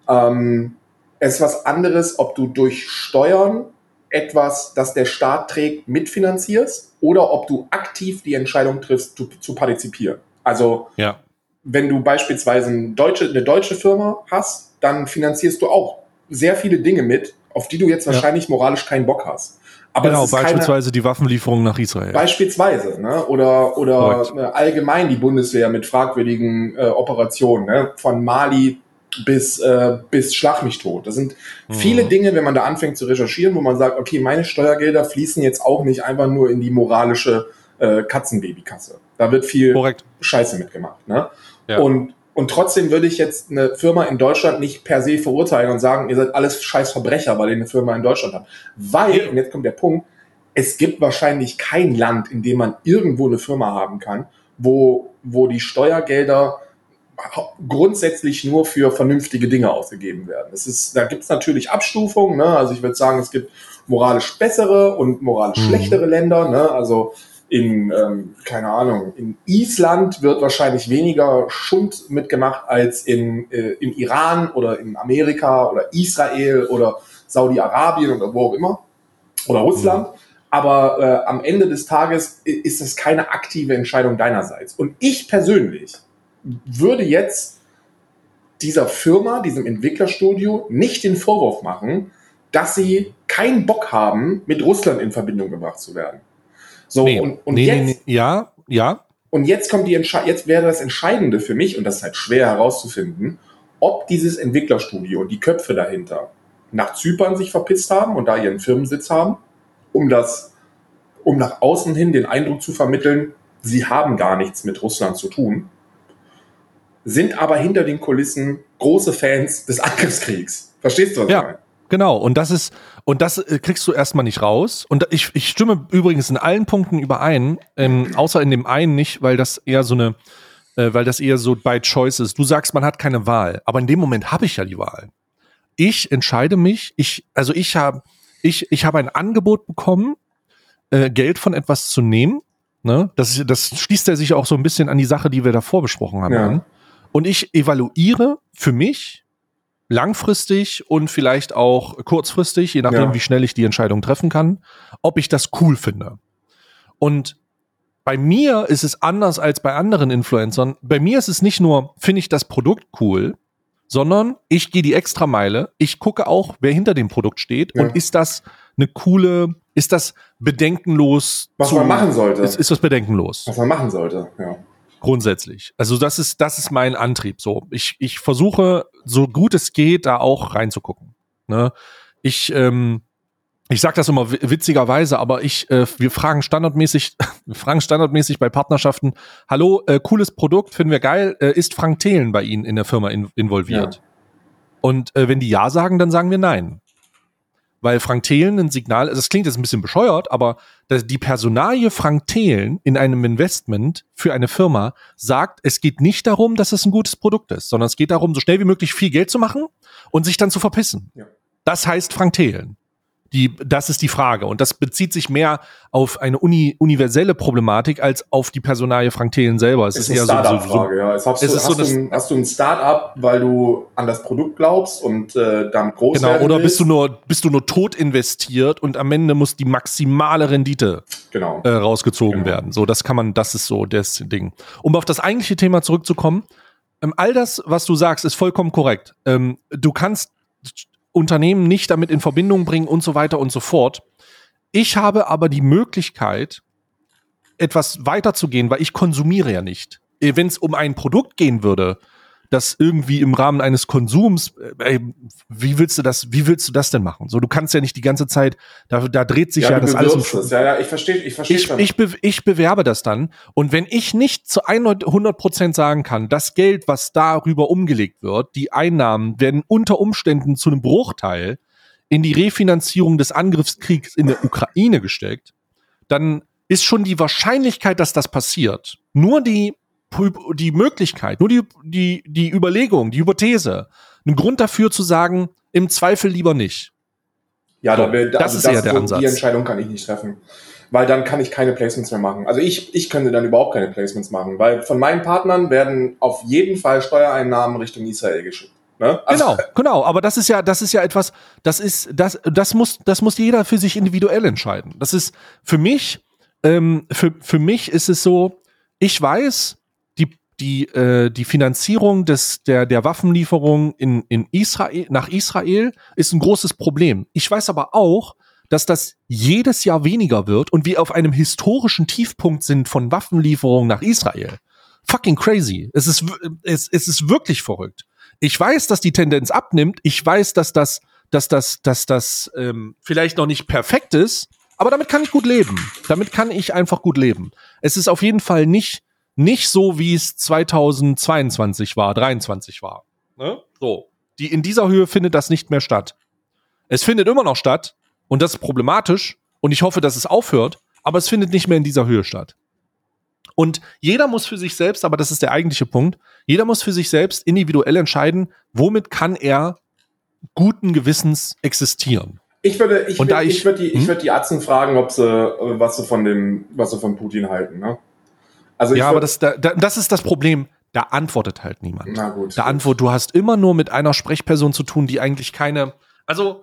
ähm, es ist was anderes, ob du durch Steuern etwas, das der Staat trägt, mitfinanzierst oder ob du aktiv die Entscheidung triffst, zu, zu partizipieren. Also Ja. wenn du beispielsweise eine deutsche, eine deutsche Firma hast, dann finanzierst du auch sehr viele Dinge mit, auf die du jetzt Ja. wahrscheinlich moralisch keinen Bock hast. Aber Genau, es ist keine, beispielsweise die Waffenlieferung nach Israel. beispielsweise, ne? Oder, oder Korrekt. äh, allgemein die Bundeswehr mit fragwürdigen äh, Operationen, ne? Von Mali bis, äh, bis Schlag mich tot. Das sind Mhm. viele Dinge, wenn man da anfängt zu recherchieren, wo man sagt, okay, meine Steuergelder fließen jetzt auch nicht einfach nur in die moralische äh, Katzenbabykasse. Da wird viel Korrekt. Scheiße mitgemacht. Ne? Ja. Und, und trotzdem würde ich jetzt eine Firma in Deutschland nicht per se verurteilen und sagen, ihr seid alles scheiß Verbrecher, weil ihr eine Firma in Deutschland habt. Weil, und jetzt kommt der Punkt, es gibt wahrscheinlich kein Land, in dem man irgendwo eine Firma haben kann, wo, wo die Steuergelder grundsätzlich nur für vernünftige Dinge ausgegeben werden. Es ist, da gibt es natürlich Abstufungen, ne? Also ich würde sagen, es gibt moralisch bessere und moralisch mhm. schlechtere Länder, ne? Also in, ähm, keine Ahnung, in Island wird wahrscheinlich weniger Schund mitgemacht als in, äh, im Iran oder in Amerika oder Israel oder Saudi-Arabien oder wo auch immer oder Russland. Mhm. Aber äh, am Ende des Tages ist es keine aktive Entscheidung deinerseits. Und ich persönlich würde jetzt dieser Firma, diesem Entwicklerstudio, nicht den Vorwurf machen, dass sie keinen Bock haben, mit Russland in Verbindung gebracht zu werden. So, nee, und, und nee, jetzt, nee, nee. Ja, ja. Und jetzt kommt die Entsche- jetzt wäre das Entscheidende für mich, und das ist halt schwer herauszufinden, ob dieses Entwicklerstudio und die Köpfe dahinter nach Zypern sich verpisst haben und da ihren Firmensitz haben, um das, um nach außen hin den Eindruck zu vermitteln, sie haben gar nichts mit Russland zu tun, sind aber hinter den Kulissen große Fans des Angriffskriegs. Verstehst du, was ja, ich meine? Genau. Und das ist, und das äh, kriegst du erstmal nicht raus. Und ich, ich stimme übrigens in allen Punkten überein, ähm, außer in dem einen nicht, weil das eher so eine, äh, weil das eher so by choice ist. Du sagst, man hat keine Wahl, aber in dem Moment habe ich ja die Wahl. Ich entscheide mich, ich, also ich habe, ich, ich habe ein Angebot bekommen, äh, Geld von etwas zu nehmen. Ne? Das, das schließt ja sich auch so ein bisschen an die Sache, die wir davor besprochen haben. Ja. An. Und ich evaluiere für mich langfristig und vielleicht auch kurzfristig, je nachdem, Ja. wie schnell ich die Entscheidung treffen kann, ob ich das cool finde. Und bei mir ist es anders als bei anderen Influencern. Bei mir ist es nicht nur, finde ich das Produkt cool, sondern ich gehe die Extrameile. Ich gucke auch, wer hinter dem Produkt steht. Ja. Und ist das eine coole, ist das bedenkenlos? Was zu, man machen sollte. Ist, ist das bedenkenlos? Was man machen sollte, ja. Grundsätzlich. Also das ist, das ist mein Antrieb. So, ich, ich versuche, so gut es geht, da auch reinzugucken. Ne? Ich, ähm, ich sag das immer witzigerweise, aber ich, äh, wir fragen standardmäßig, wir fragen standardmäßig bei Partnerschaften: Hallo, äh, cooles Produkt, finden wir geil. Äh, ist Frank Thelen bei Ihnen in der Firma in, involviert? Ja. Und äh, wenn die ja sagen, dann sagen wir nein. Weil Frank Thelen ein Signal, also das klingt jetzt ein bisschen bescheuert, aber die Personalie Frank Thelen in einem Investment für eine Firma sagt, es geht nicht darum, dass es ein gutes Produkt ist, sondern es geht darum, so schnell wie möglich viel Geld zu machen und sich dann zu verpissen. Ja. Das heißt Frank Thelen. Die, das ist die Frage. Und das bezieht sich mehr auf eine uni, universelle Problematik als auf die Personalie Frank Thelen selber. Es ist, ist eher so, so, so ja. Es hast, es du, ist hast, so du ein, hast du ein Start-up, weil du an das Produkt glaubst und äh, damit groß genau, werden oder willst? bist du nur bist du nur tot investiert und am Ende muss die maximale Rendite genau. äh, rausgezogen genau. werden. So, das kann man, das ist so das Ding. Um auf das eigentliche Thema zurückzukommen, ähm, all das, was du sagst, ist vollkommen korrekt. Ähm, du kannst Unternehmen nicht damit in Verbindung bringen und so weiter und so fort. Ich habe aber die Möglichkeit, etwas weiterzugehen, weil ich konsumiere ja nicht. Wenn es um ein Produkt gehen würde, das irgendwie im Rahmen eines Konsums, äh, wie willst du das, wie willst du das denn machen? So, du kannst ja nicht die ganze Zeit, da, da dreht sich ja, ja das alles um. Das. Ja, ja, ich verstehe, ich verstehe. Ich, ich, be, ich bewerbe das dann und wenn ich nicht zu hundert Prozent sagen kann, das Geld, was darüber umgelegt wird, die Einnahmen werden unter Umständen zu einem Bruchteil in die Refinanzierung des Angriffskriegs in der Ukraine gesteckt, dann ist schon die Wahrscheinlichkeit, dass das passiert, nur die die Möglichkeit, nur die, die, die Überlegung, die Hypothese, ein Grund dafür zu sagen, im Zweifel lieber nicht. Ja, so, da, da, das also ist das eher der so, Ansatz. Die Entscheidung kann ich nicht treffen, weil dann kann ich keine Placements mehr machen. Also ich, ich könnte dann überhaupt keine Placements machen, weil von meinen Partnern werden auf jeden Fall Steuereinnahmen Richtung Israel geschickt. Ne? Also genau, genau, aber das ist ja, das ist ja etwas, das ist, das, das muss, das muss jeder für sich individuell entscheiden. Das ist für mich, ähm, für, für mich ist es so, ich weiß, Die, äh, die Finanzierung des, der, der Waffenlieferung in, in Israel, nach Israel ist ein großes Problem. Ich weiß aber auch, dass das jedes Jahr weniger wird und wir auf einem historischen Tiefpunkt sind von Waffenlieferungen nach Israel. Fucking crazy. Es ist, es, es ist wirklich verrückt. Ich weiß, dass die Tendenz abnimmt. Ich weiß, dass das, dass das, dass das ähm, vielleicht noch nicht perfekt ist, aber damit kann ich gut leben. Damit kann ich einfach gut leben. Es ist auf jeden Fall nicht Nicht so, wie es zweitausendzweiundzwanzig war, dreiundzwanzig war. Ne? So. Die, in dieser Höhe findet das nicht mehr statt. Es findet immer noch statt und das ist problematisch und ich hoffe, dass es aufhört, aber es findet nicht mehr in dieser Höhe statt. Und jeder muss für sich selbst, aber das ist der eigentliche Punkt, jeder muss für sich selbst individuell entscheiden, womit kann er guten Gewissens existieren. Ich würde, ich, Und würd, da ich, ich- würde die, ich hm? würde die Atzen fragen, ob sie, äh, was sie von dem, was sie von Putin halten, ne? Also ich Ja, aber würd, das, da, da, das ist das Problem. Da antwortet halt niemand. Na gut, Da gut. antwortet, du hast immer nur mit einer Sprechperson zu tun, die eigentlich keine. Also,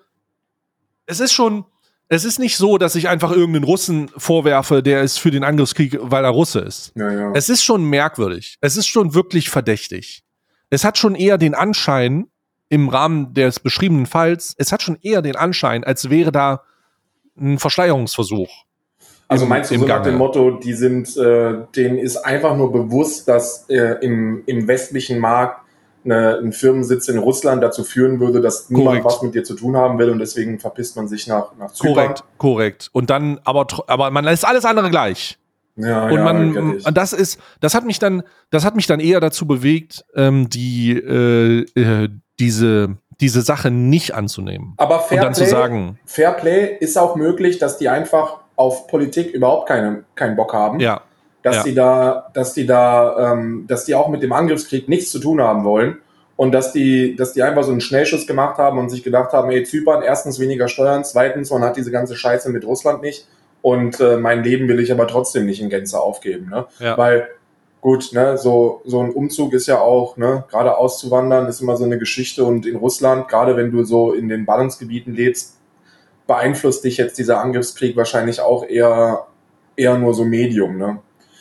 es ist schon. Es ist nicht so, dass ich einfach irgendeinen Russen vorwerfe, der ist für den Angriffskrieg, weil er Russe ist. Ja, ja. Es ist schon merkwürdig. Es ist schon wirklich verdächtig. Es hat schon eher den Anschein, im Rahmen des beschriebenen Falls, es hat schon eher den Anschein, als wäre da ein Verschleierungsversuch. Also im- meinst du im so nach Gange. dem Motto, die sind, äh, denen ist einfach nur bewusst, dass äh, im, im westlichen Markt eine, ein Firmensitz in Russland dazu führen würde, dass niemand Korrekt. was mit dir zu tun haben will und deswegen verpisst man sich nach, nach Zypern. Korrekt, korrekt. Und dann, aber, tr- aber man lässt alles andere gleich. Ja, Und ja, man, kenn ich. und das ist, das hat mich dann, das hat mich dann eher dazu bewegt, ähm, die, äh, äh, diese, diese Sache nicht anzunehmen. Aber Und dann zu Fairplay, sagen, Fairplay ist auch möglich, dass die einfach auf Politik überhaupt keine, keinen Bock haben. ja, dass ja. die da, dass die da, ähm, dass die auch mit dem Angriffskrieg nichts zu tun haben wollen und dass die, dass die einfach so einen Schnellschuss gemacht haben und sich gedacht haben, ey, Zypern, erstens weniger Steuern, zweitens, man hat diese ganze Scheiße mit Russland nicht und äh, mein Leben will ich aber trotzdem nicht in Gänze aufgeben, ne? Ja. Weil gut, ne, so so ein Umzug ist ja auch, ne, gerade auszuwandern ist immer so eine Geschichte und in Russland, gerade wenn du so in den Ballungsgebieten lebst, beeinflusst dich jetzt dieser Angriffskrieg wahrscheinlich auch eher eher nur so Medium, ne?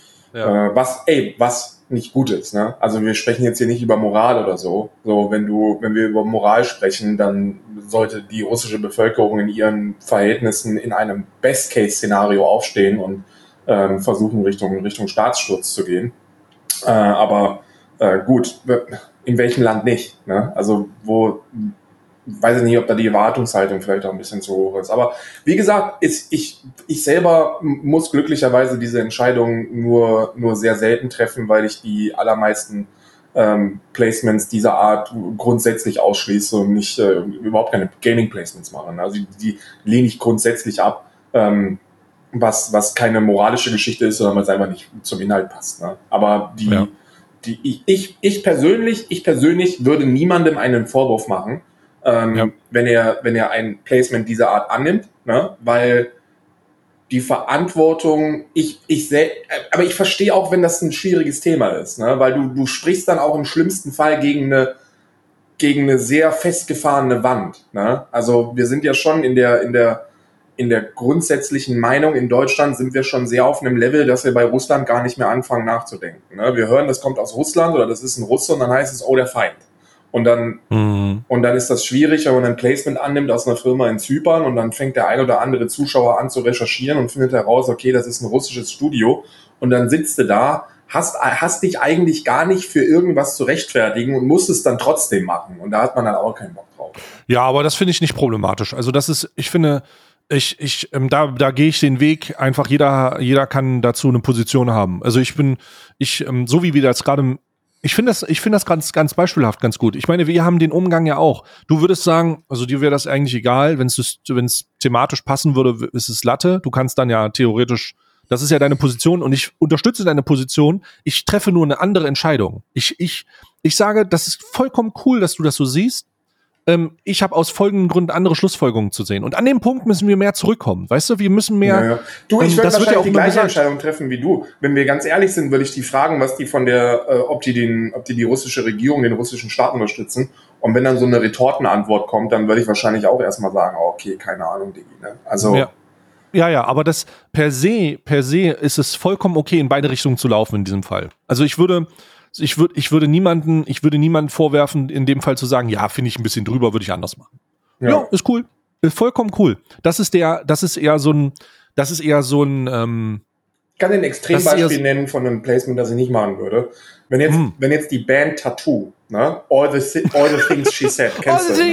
Ja. Äh, was, ey, was nicht gut ist, ne? Also wir sprechen jetzt hier nicht über Moral oder so. So, wenn du, wenn wir über Moral sprechen, dann sollte die russische Bevölkerung in ihren Verhältnissen in einem Best-Case-Szenario aufstehen und ähm, versuchen Richtung Richtung Staatssturz zu gehen. Äh, aber äh, gut, in welchem Land nicht? Ne? Also wo weiß ich nicht, ob da die Erwartungshaltung vielleicht auch ein bisschen zu hoch ist. Aber wie gesagt, ist, ich, ich selber muss glücklicherweise diese Entscheidung nur, nur sehr selten treffen, weil ich die allermeisten ähm, Placements dieser Art grundsätzlich ausschließe und nicht äh, überhaupt keine Gaming-Placements mache. Also die, die lehne ich grundsätzlich ab, ähm, was, was keine moralische Geschichte ist, sondern was einfach nicht zum Inhalt passt. Ne? Aber die, Ja. die ich, ich, ich persönlich, ich persönlich würde niemandem einen Vorwurf machen, Ähm, Ja. wenn er, wenn er ein Placement dieser Art annimmt, ne? Weil die Verantwortung, ich, ich sel- aber ich verstehe auch, wenn das ein schwieriges Thema ist, ne? Weil du, du sprichst dann auch im schlimmsten Fall gegen eine, gegen eine sehr festgefahrene Wand, ne? Also wir sind ja schon in der, in der, in der grundsätzlichen Meinung in Deutschland sind wir schon sehr auf einem Level, dass wir bei Russland gar nicht mehr anfangen nachzudenken, ne? Wir hören, das kommt aus Russland oder das ist ein Russe und dann heißt es, oh, der Feind. Und dann Mhm. Und dann ist das schwierig, wenn man ein Placement annimmt aus einer Firma in Zypern und dann fängt der ein oder andere Zuschauer an zu recherchieren und findet heraus, okay, das ist ein russisches Studio und dann sitzt du da, hast, hast dich eigentlich gar nicht für irgendwas zu rechtfertigen und musst es dann trotzdem machen und da hat man dann auch keinen Bock drauf. Ja, aber das finde ich nicht problematisch. Also das ist, ich finde, ich, ich, ähm, da, da gehe ich den Weg, einfach jeder, jeder kann dazu eine Position haben. Also ich bin, ich, ähm, so wie wir das gerade, ich finde das, ich finde das ganz, ganz beispielhaft ganz gut. Ich meine, wir haben den Umgang ja auch. Du würdest sagen, also dir wäre das eigentlich egal, wenn es, wenn es thematisch passen würde, ist es Latte. Du kannst dann ja theoretisch, das ist ja deine Position und ich unterstütze deine Position. Ich treffe nur eine andere Entscheidung. Ich, ich, ich sage, das ist vollkommen cool, dass du das so siehst. Ähm, ich habe aus folgenden Gründen andere Schlussfolgerungen zu sehen. Und an dem Punkt müssen wir mehr zurückkommen. Weißt du, wir müssen mehr. Ja, ja. Du, ich ähm, würde das wird wahrscheinlich ja auch die immer gleiche gesagt. Entscheidung treffen wie du. Wenn wir ganz ehrlich sind, würde ich die fragen, was die von der, äh, ob die den, ob die die russische Regierung, den russischen Staat unterstützen. Und wenn dann so eine Retortenantwort kommt, dann würde ich wahrscheinlich auch erstmal sagen, oh, okay, keine Ahnung, Digi. Ne? Also Ja. Ja, ja, aber das per se, per se ist es vollkommen okay, in beide Richtungen zu laufen in diesem Fall. Also ich würde, ich würde, ich würde niemanden, ich würde niemanden vorwerfen, in dem Fall zu sagen, ja, finde ich ein bisschen drüber, würde ich anders machen. Ja. ja, ist cool. Ist vollkommen cool. Das ist der, das ist eher so ein, das ist eher so ein, ähm, ich kann ein Das Extrembeispiel ist eher- nennen von einem Placement, das ich nicht machen würde. Wenn jetzt, Hm. wenn jetzt die Band Tattoo, ne? All the, thi- all the things she said, kennst du, ne?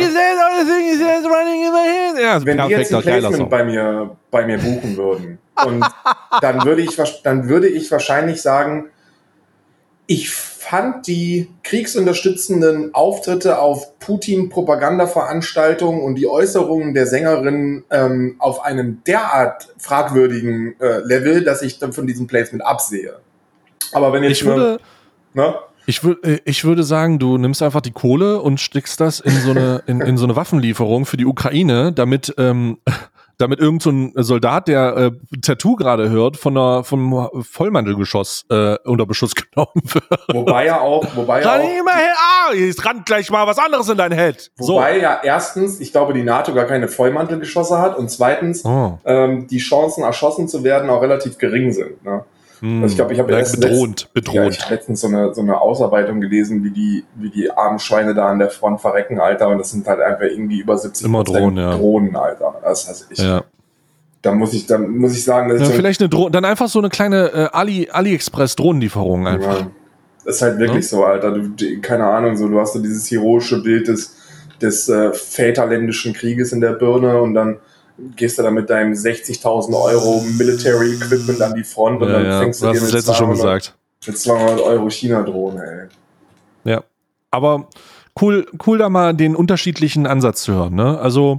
Ja, Wenn die jetzt ein perfekter, geiler Placement Song. bei mir, bei mir buchen würden und dann würde ich, wasch- dann würde ich wahrscheinlich sagen, ich fand die kriegsunterstützenden Auftritte auf Putin-Propaganda-Veranstaltungen und die Äußerungen der Sängerin ähm, auf einem derart fragwürdigen äh, Level, dass ich dann von diesem Placement absehe. Aber wenn jetzt Ich würde, eine, ne? ich, würde, ich würde sagen, du nimmst einfach die Kohle und steckst das in so eine, in, in so eine Waffenlieferung für die Ukraine, damit, ähm, damit irgend so ein Soldat, der äh, Tattoo gerade hört, von einer, vom Vollmantelgeschoss äh, unter Beschuss genommen wird. Wobei ja auch, wobei ja Ran auch, immer her, ah, jetzt rannt gleich mal was anderes in dein Head. wobei ja erstens, ich glaube, die NATO gar keine Vollmantelgeschosse hat und zweitens, Oh. ähm, die Chancen, erschossen zu werden, auch relativ gering sind. Ne? Hm. Also ich glaube, ich habe Ja, erst bedrohend, letzt, bedroht. Ja, ich habe letztens so eine, so eine Ausarbeitung gelesen, wie die, wie die armen Schweine da an der Front verrecken, Alter. Und das sind halt einfach irgendwie über siebzig Immer Prozent Drohnen, ja. Drohnen, Alter. Das heißt, ich, Ja. da muss ich, dann muss ich sagen, dass Ja, ich so, vielleicht eine Drohne, dann einfach so eine kleine äh, Ali, AliExpress-Drohnenlieferung einfach. ja, das ist halt wirklich Ja? so, Alter. Du, die, keine Ahnung, so, du hast so dieses heroische Bild des, des äh, väterländischen Krieges in der Birne und dann gehst du da mit deinem sechzigtausend Euro Military Equipment an die Front und Ja, dann ja. fängst Du du hast dir es mit letztens schon zweihundert, gesagt. mit zweihundert Euro China-Drohne, ey. Ja. Aber cool, cool da mal den unterschiedlichen Ansatz zu hören, ne? Also,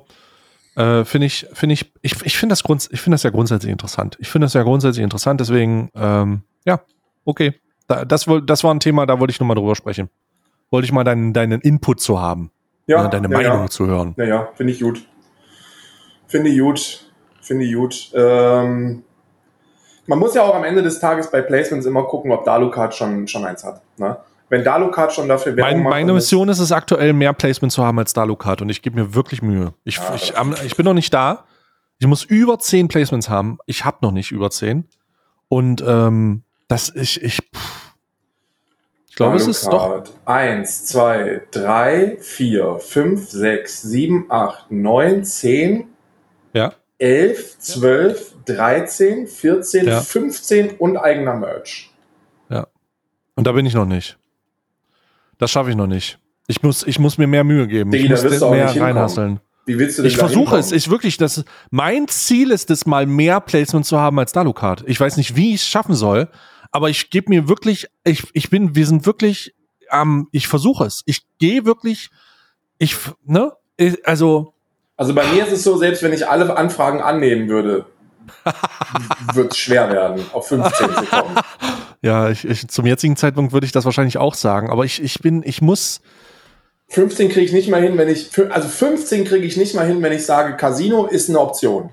äh, finde ich, finde ich, ich, ich finde das grunds- ich finde das ja grundsätzlich interessant. Ich finde das ja grundsätzlich interessant, deswegen, ähm, ja, okay. Da, das, woll- das war ein Thema, da wollte ich nochmal drüber sprechen. Wollte ich mal deinen, deinen Input zu haben. Ja, ne, deine ja, Meinung ja. zu hören. Ja, ja, finde ich gut. Finde ich gut. Finde ich gut. Ähm, man muss ja auch am Ende des Tages bei Placements immer gucken, ob Dalucard schon, schon eins hat. Ne? Wenn Dalucard schon dafür Werbung Mein, macht, meine dann Mission ist es aktuell, mehr Placement zu haben als Dalucard und ich gebe mir wirklich Mühe. Ich, Ja, ich, das- am- ich bin noch nicht da. Ich muss über zehn Placements haben. Ich habe noch nicht über zehn. Und ähm, das ich, ich, pff. ich glaube, es ist doch. Dalucard. eins, zwei, drei, vier, fünf, sechs, sieben, acht, neun, zehn, Ja. elf, zwölf, dreizehn, vierzehn, Ja. fünfzehn und eigener Merch. Und da bin ich noch nicht. Das schaffe ich noch nicht. Ich muss, ich muss mir mehr Mühe geben. Diggi, ich da muss wirst du auch mehr nicht hinkommen. reinhasseln. Wie willst du denn Ich da versuche es. hinkommen? Ich wirklich, das, mein Ziel ist es mal mehr Placement zu haben als Dalucard. Ich weiß nicht, wie ich es schaffen soll, aber ich gebe mir wirklich, ich, ich bin, wir sind wirklich, ähm, ich versuche es. Ich gehe wirklich, ich, ne, ich, also, Also bei mir ist es so, selbst wenn ich alle Anfragen annehmen würde, wird es schwer werden, auf fünfzehn zu kommen. ja, ich, ich, zum jetzigen Zeitpunkt würde ich das wahrscheinlich auch sagen, aber ich, ich bin, ich muss, fünfzehn kriege ich nicht mal hin, wenn ich, also fünfzehn kriege ich nicht mal hin, wenn ich sage, Casino ist eine Option.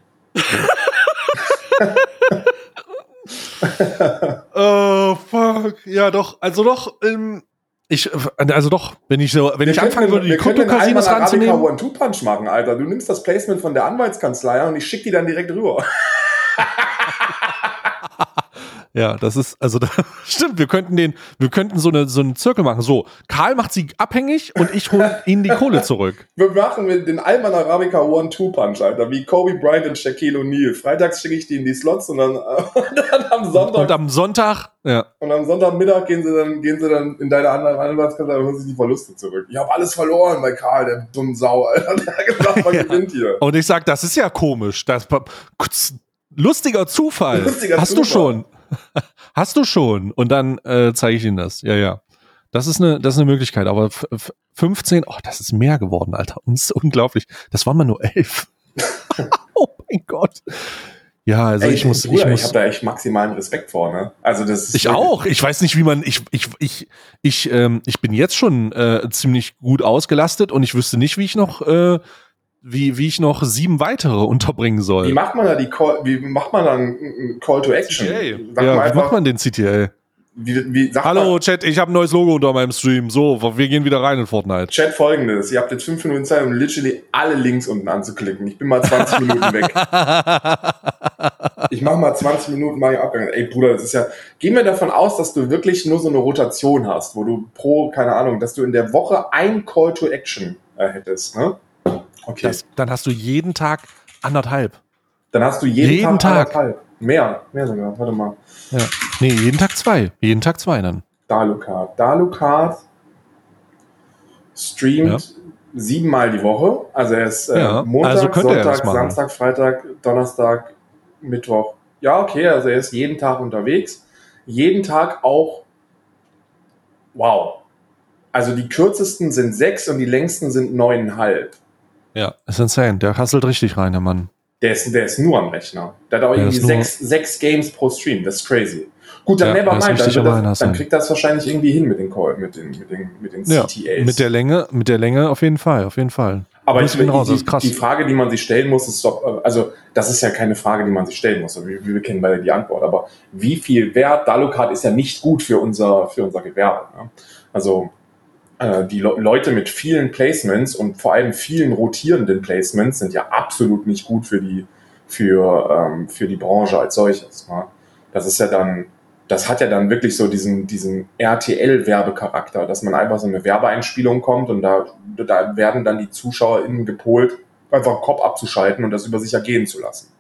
oh, fuck, ja doch, also doch, ähm, ich, also doch, wenn ich so, wenn Wir ich anfangen könnten- würde, die wir könnten Krypto-Casinos einmal Arabica ranzunehmen. One-Two-Punch machen, Alter. Du nimmst das Placement von der Anwaltskanzlei und ich schicke die dann direkt rüber. Ja, das ist, also da, stimmt, wir könnten den, wir könnten so eine, so einen Zirkel machen. So, Karl macht sie abhängig und ich hole ihnen die Kohle zurück. Wir machen mit den Alman Arabica One-Two-Punch, Alter, wie Kobe Bryant und Shaquille O'Neal. Freitags schicke ich die in die Slots und dann, und dann am Sonntag Und am Sonntag, ja. Und am Sonntagmittag gehen sie dann, gehen sie dann in deine andere Anwaltskanzlei und holen sich die Verluste zurück. Ich habe alles verloren bei Karl, der dumme Sau, Alter. Der hat gedacht, man Ja. gewinnt hier. Und ich sag, das ist ja komisch. Das, lustiger Zufall. Lustiger Hast Zufall. du schon. Hast du schon. Und dann äh, zeige ich Ihnen das. Ja, ja. Das ist eine, das ist eine Möglichkeit. Aber f- f- fünfzehn, oh, das ist mehr geworden, Alter. Und das ist unglaublich. Das waren mal nur elf. Oh mein Gott. Ja, also Ey, ich muss, Bruder, ich ich, muss. habe da echt maximalen Respekt vor, ne? Also das ist Ich wirklich- auch. Ich weiß nicht, wie man. Ich, ich, ich, ich, ähm, ich bin jetzt schon äh, ziemlich gut ausgelastet und ich wüsste nicht, wie ich noch, äh, wie, wie ich noch sieben weitere unterbringen soll. Wie macht man da die Call, wie macht man dann einen Call to Action? C T A. Sagt Ja, man wie einfach, macht man den C T A? wie, wie sagt Hallo man, Chat, ich habe ein neues Logo unter meinem Stream. So, wir gehen wieder rein in Fortnite. Chat folgendes, ihr habt jetzt fünf Minuten Zeit, um literally alle Links unten anzuklicken. Ich bin mal zwanzig Minuten weg. Ich mache mal zwanzig Minuten mal Abgang. Ey Bruder, das ist ja, gehen wir davon aus, dass du wirklich nur so eine Rotation hast, wo du pro, keine Ahnung, dass du in der Woche ein Call to Action äh, hättest, ne? Okay. Das, dann hast du jeden Tag anderthalb. Dann hast du jeden, jeden Tag, Tag. anderthalb. Mehr, mehr sogar. Warte mal. Ja. Nee, jeden Tag zwei. Jeden Tag zwei dann. Dalucard. Dalucard streamt siebenmal die Woche. Also er ist äh, Ja, Montag, also könnte er das Sonntag, machen. Samstag, Freitag, Donnerstag, Mittwoch. Ja, okay, also er ist jeden Tag unterwegs. Jeden Tag auch. Wow. Also die kürzesten sind sechs und die längsten sind neuneinhalb. Ja, ist insane. Der hasselt richtig rein, der Mann. Der ist, der ist nur am Rechner. Der hat auch Der irgendwie ist nur- sechs, sechs Games pro Stream. Das ist crazy. Gut, dann Ja, never das mind. richtig Dann, am wird das, Einhassen. dann kriegt das wahrscheinlich irgendwie hin mit den Call, mit den, mit den, mit den Ja, C T As. mit der Länge, mit der Länge auf jeden Fall, auf jeden Fall. Aber Grüße ich, gehen raus, das die, ist krass. die Frage, die man sich stellen muss, ist doch, also das ist ja keine Frage, die man sich stellen muss. Wir, wir kennen beide die Antwort. Aber wie viel Wert? Dalocard ist ja nicht gut für unser, für unser Gewerbe. Ne? Also äh, die Le- Leute mit vielen Placements und vor allem vielen rotierenden Placements sind ja absolut nicht gut für die, für, ähm, für die Branche als solches. Ne? Das ist ja dann, das hat ja dann wirklich so diesen, diesen R T L-Werbecharakter, dass man einfach so eine Werbeeinspielung kommt und da, da werden dann die ZuschauerInnen gepolt, einfach den Kopf abzuschalten und das über sich ergehen zu lassen.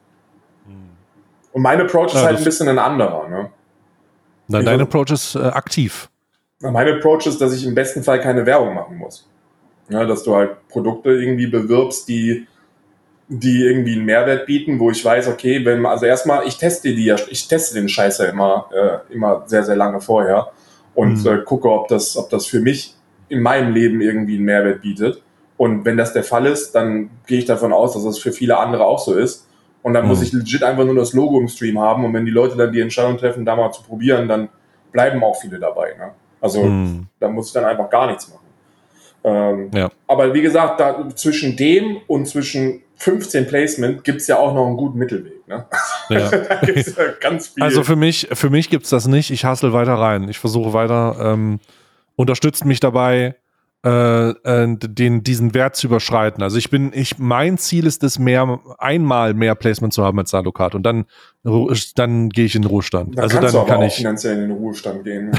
Und mein Approach ist Ja, halt das- ein bisschen ein anderer. Ne? Nein, Ich dein vers- Approach ist äh, aktiv. Mein Approach ist, dass ich im besten Fall keine Werbung machen muss. Ja, dass du halt Produkte irgendwie bewirbst, die, die irgendwie einen Mehrwert bieten, wo ich weiß, okay, wenn man, also erstmal, ich teste die ja, ich teste den Scheiß ja immer, äh, immer sehr, sehr lange vorher und Mhm. äh, gucke, ob das, ob das für mich in meinem Leben irgendwie einen Mehrwert bietet. Und wenn das der Fall ist, dann gehe ich davon aus, dass das für viele andere auch so ist. Und dann Mhm. muss ich legit einfach nur das Logo im Stream haben. Und wenn die Leute dann die Entscheidung treffen, da mal zu probieren, dann bleiben auch viele dabei. Ne? Also Mhm. da muss ich dann einfach gar nichts machen. Ähm, Ja. Aber wie gesagt, da, zwischen dem und zwischen fünfzehn Placement gibt es ja auch noch einen guten Mittelweg. Ne? Ja. Da gibt's ja ganz viel. Also für mich, für mich gibt's das nicht. Ich hustle weiter rein. Ich versuche weiter, ähm, unterstützt mich dabei, äh, äh, den, diesen Wert zu überschreiten. Also ich bin, ich, mein Ziel ist es, mehr, einmal mehr Placement zu haben als Dalocard und dann, dann gehe ich in den Ruhestand. dann also kannst dann du aber kann auch ich. finanziell in den Ruhestand gehen.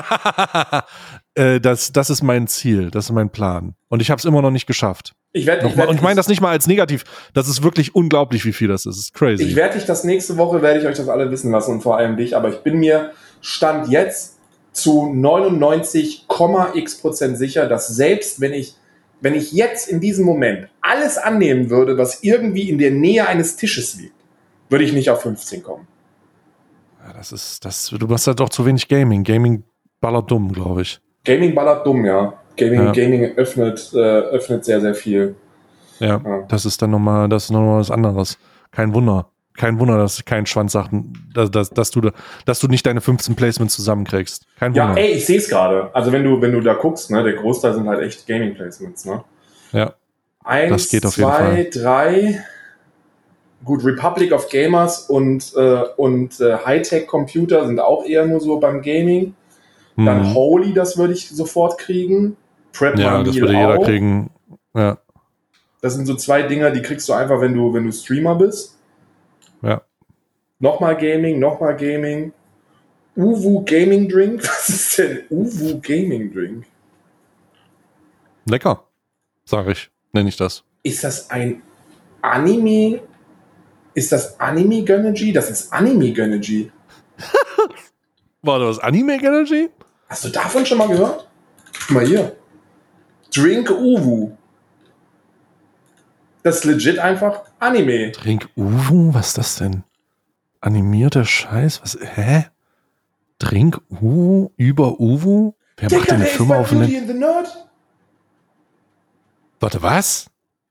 Ja. äh, das, das ist mein Ziel, das ist mein Plan. Und ich habe es immer noch nicht geschafft. Ich werde Nochmal, und ich meine das nicht mal als negativ. Das ist wirklich unglaublich, wie viel das ist. Das ist crazy. Ich werde dich das nächste Woche, werde ich euch das alle wissen lassen und vor allem dich, aber ich bin mir Stand jetzt zu neunundneunzig Komma x Prozent sicher, dass selbst wenn ich, wenn ich jetzt in diesem Moment alles annehmen würde, was irgendwie in der Nähe eines Tisches liegt, würde ich nicht auf fünfzehn kommen. Ja, das ist, das, du machst halt doch zu wenig Gaming. Gaming ballert dumm, glaube ich. Gaming ballert dumm, ja. Gaming, Ja. Gaming öffnet, äh, öffnet sehr, sehr viel. Ja, Ja. das ist dann nochmal, das ist nochmal was anderes. Kein Wunder. Kein Wunder, dass kein Schwanz sagt, dass, dass, dass, du, dass du nicht deine fünfzehn Placements zusammenkriegst. Kein Ja, Wunder. ey, ich sehe es gerade. Also wenn du, wenn du da guckst, ne, der Großteil sind halt echt Gaming-Placements, ne? Ja, Eins, das geht auf jeden zwei, Fall. drei. Gut, Republic of Gamers und, äh, und äh, Hightech-Computer sind auch eher nur so beim Gaming. Dann Mhm. Holy, das würde ich sofort kriegen. Prep Ja, My das Meal würde jeder auch. kriegen. Ja, Das sind so zwei Dinger, die kriegst du einfach, wenn du, wenn du Streamer bist. ja. Nochmal Gaming, nochmal Gaming. Uwu Gaming Drink? Was ist denn Uwu Gaming Drink? Lecker, sag ich. Nenne ich das. Ist das ein Anime? Ist das Anime Gönnergy? Das ist Anime Gönnergy. War das Anime Energy? Hast du davon schon mal gehört? Guck mal hier. Drink Uwu. Das ist legit einfach Anime. Drink Uwu? Was ist das denn? Animierter Scheiß? Was? Hä? Drink Uwu über Uwu? Wer macht denn eine der ist Firma bei auf Beauty den? and the Nerd. Warte, was?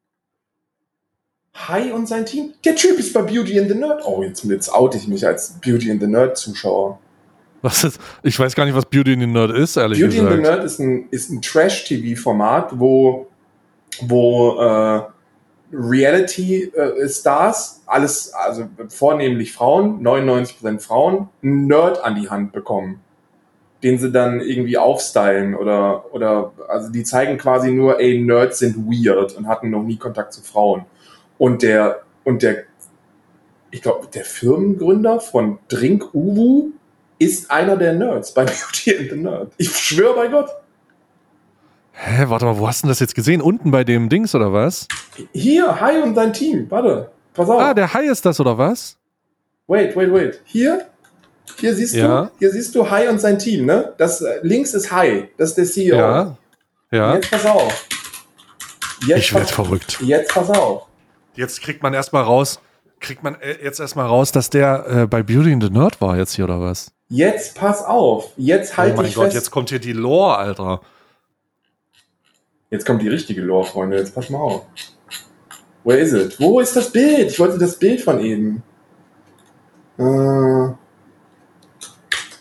Hi und sein Team. Der Typ ist bei Beauty and the Nerd. Oh, jetzt, jetzt oute ich mich als Beauty and the Nerd Zuschauer. Was ist? Ich weiß gar nicht, was Beauty in the Nerd ist, ehrlich Beauty gesagt. and the Nerd ist ein, ist ein Trash-T V-Format, wo, wo äh, Reality-Stars, alles, also vornehmlich Frauen, neunundneunzig Prozent Frauen, einen Nerd an die Hand bekommen, den sie dann irgendwie aufstylen oder, oder, also die zeigen quasi nur, ey, Nerds sind weird und hatten noch nie Kontakt zu Frauen. Und der, und der, ich glaube, der Firmengründer von Drink Uwu ist einer der Nerds bei Beauty and the Nerd. Ich schwöre bei Gott. Hä, warte mal, wo hast du denn das jetzt gesehen? Unten bei dem Dings oder was? Hier, Hi und sein Team. Warte, pass auf. Ah, der Hai ist das oder was? Wait, wait, wait. Hier, hier siehst Ja. du, hier siehst du Hi und sein Team, ne? Das äh, links ist Hi, das ist der C E O. Ja. Ja. Jetzt pass auf. Jetzt Ich werd pass- verrückt. Jetzt pass auf. Jetzt kriegt man erstmal raus, kriegt man äh, jetzt erstmal raus, dass der äh, bei Beauty and the Nerd war jetzt hier oder was? Jetzt pass auf. Jetzt halt oh mein dich Gott, fest. jetzt kommt hier die Lore, Alter. Jetzt kommt die richtige Lore, Freunde. Jetzt pass mal auf. Where is it? Wo ist das Bild? Ich wollte das Bild von eben. Äh,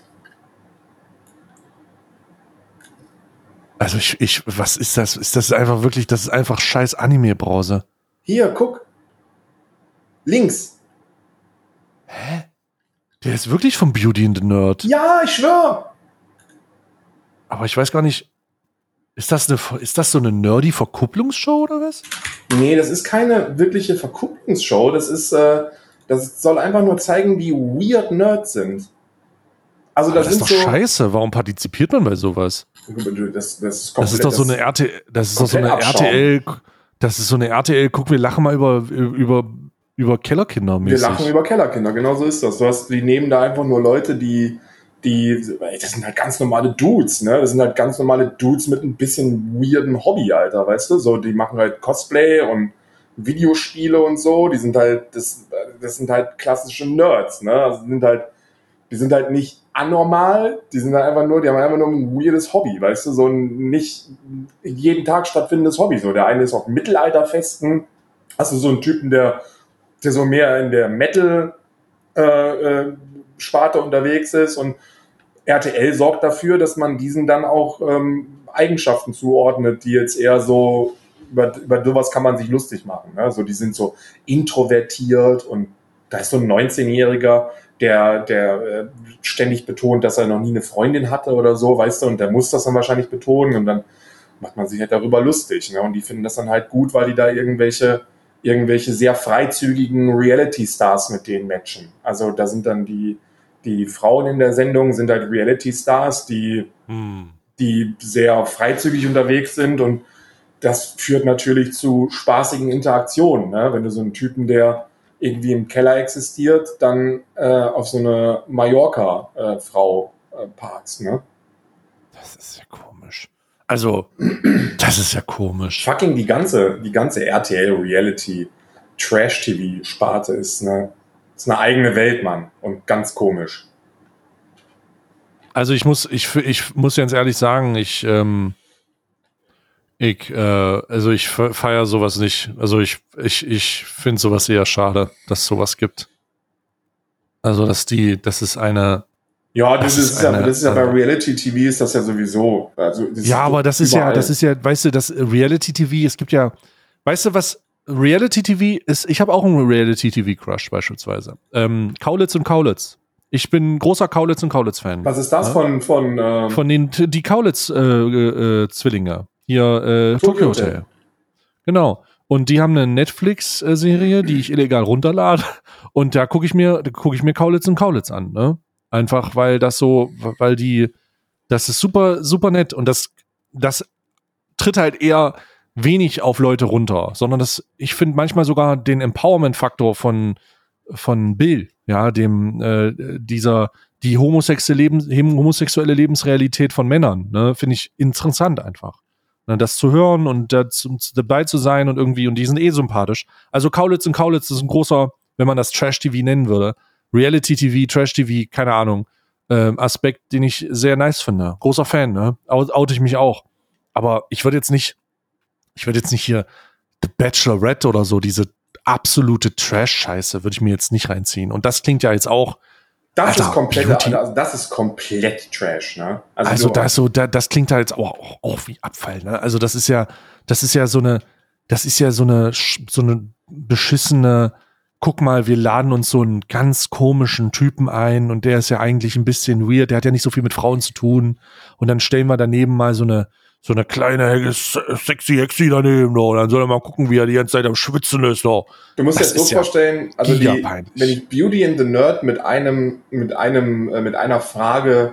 Also ich, ich, was ist das? Ist das einfach wirklich, das ist einfach scheiß Anime-Brause. Hier, guck. Links. Hä? Der ist wirklich vom Beauty and the Nerd. Ja, ich schwör. Aber ich weiß gar nicht, ist das, eine, ist das so eine nerdy Verkupplungsshow oder was? Nee, das ist keine wirkliche Verkupplungsshow. Das ist, äh, das soll einfach nur zeigen, wie weird Nerds sind. Also Aber das, das ist sind doch so, scheiße. Warum partizipiert man bei sowas? Das, das, ist Das komplett, ist doch so eine R T L, das ist doch so eine komplett R T L, das ist so eine R T L, guck, wir lachen mal über, über, über Kellerkinder mäßig. Wir lachen über Kellerkinder, genau so ist das. Du hast, die nehmen da einfach nur Leute, die, die, das sind halt ganz normale Dudes, ne? Das sind halt ganz normale Dudes mit ein bisschen weirden Hobby, Alter, weißt du? So, die machen halt Cosplay und Videospiele und so. Die sind halt, das, das sind halt klassische Nerds, ne? Also sind halt, die sind halt nicht anormal, die sind halt einfach nur, die haben einfach nur ein weirdes Hobby, weißt du? So ein nicht jeden Tag stattfindendes Hobby. So, der eine ist auf Mittelalterfesten. Hast du so einen Typen, der, der so mehr in der Metal, äh, äh, Sparte unterwegs ist, und R T L sorgt dafür, dass man diesen dann auch ähm, Eigenschaften zuordnet, die jetzt eher so, über, über sowas kann man sich lustig machen. Ne? So, die sind so introvertiert, und da ist so ein neunzehnjähriger, der, der äh, ständig betont, dass er noch nie eine Freundin hatte oder so, weißt du, und der muss das dann wahrscheinlich betonen, und dann macht man sich halt darüber lustig. Ne? Und die finden das dann halt gut, weil die da irgendwelche irgendwelche sehr freizügigen Reality-Stars mit denen matchen. Also da sind dann die Die Frauen in der Sendung sind halt Reality-Stars, die, hm. die sehr freizügig unterwegs sind, und das führt natürlich zu spaßigen Interaktionen. Ne? Wenn du so einen Typen, der irgendwie im Keller existiert, dann äh, auf so eine Mallorca-Frau äh, äh, parkst. Ne? Das ist ja komisch. Also, das ist ja komisch. Fucking die ganze, die ganze R T L-Reality Trash-T V-Sparte ist eine Das ist eine eigene Welt, Mann. Und ganz komisch. Also ich muss, ich, ich muss ganz ehrlich sagen, ich, ähm, ich, äh, also ich feiere sowas nicht. Also ich, ich, ich finde sowas eher schade, dass es sowas gibt. Also dass die, das ist eine. Ja, das, das ist, ist eine, ja, das ist ja bei Reality-T V ist das ja sowieso. Also das ja, aber das ist überall. ja, das ist ja, weißt du, das Reality-T V, es gibt ja, weißt du was? Reality-T V ist, ich habe auch einen Reality-T V-Crush beispielsweise. Ähm, Kaulitz und Kaulitz. Ich bin großer Kaulitz und Kaulitz-Fan. Was ist das ja? von von ähm von den die Kaulitz-Zwillinge? Äh, äh, Hier äh, Tokyo Hotel. Hotel. Genau. Und die haben eine Netflix-Serie, die ich illegal runterlade. Und da gucke ich mir, gucke ich mir Kaulitz und Kaulitz an. Ne? Einfach weil das so, weil die, das ist super, super nett, und das, das tritt halt eher wenig auf Leute runter, sondern das, ich finde manchmal sogar den Empowerment-Faktor von, von Bill, ja, dem, äh, dieser, die homosexuelle, Lebens, homosexuelle Lebensrealität von Männern, ne, finde ich interessant einfach. Ne, das zu hören und dazu, dabei zu sein und irgendwie, und die sind eh sympathisch. Also Kaulitz und Kaulitz ist ein großer, wenn man das Trash-T V nennen würde, Reality-T V, Trash-T V, keine Ahnung, äh, Aspekt, den ich sehr nice finde. Großer Fan, ne, Out, oute ich mich auch. Aber ich würde jetzt nicht Ich würde jetzt nicht hier The Bachelorette oder so, diese absolute Trash-Scheiße würde ich mir jetzt nicht reinziehen. Und das klingt ja jetzt auch. Das Alter, ist komplett, also das ist komplett Trash, ne? Also, also da ist so, da, das klingt halt auch, auch, auch wie Abfall, ne? Also das ist ja, das ist ja so eine, das ist ja so eine, so eine beschissene, guck mal, wir laden uns so einen ganz komischen Typen ein, und der ist ja eigentlich ein bisschen weird, der hat ja nicht so viel mit Frauen zu tun, und dann stellen wir daneben mal so eine, so eine kleine sexy Hexi daneben, und dann soll er mal gucken, wie er die ganze Zeit am Schwitzen ist. Doch. Du musst dir das so vorstellen, also die, wenn ich Beauty and the Nerd mit einem, mit einem, äh, mit einer Frage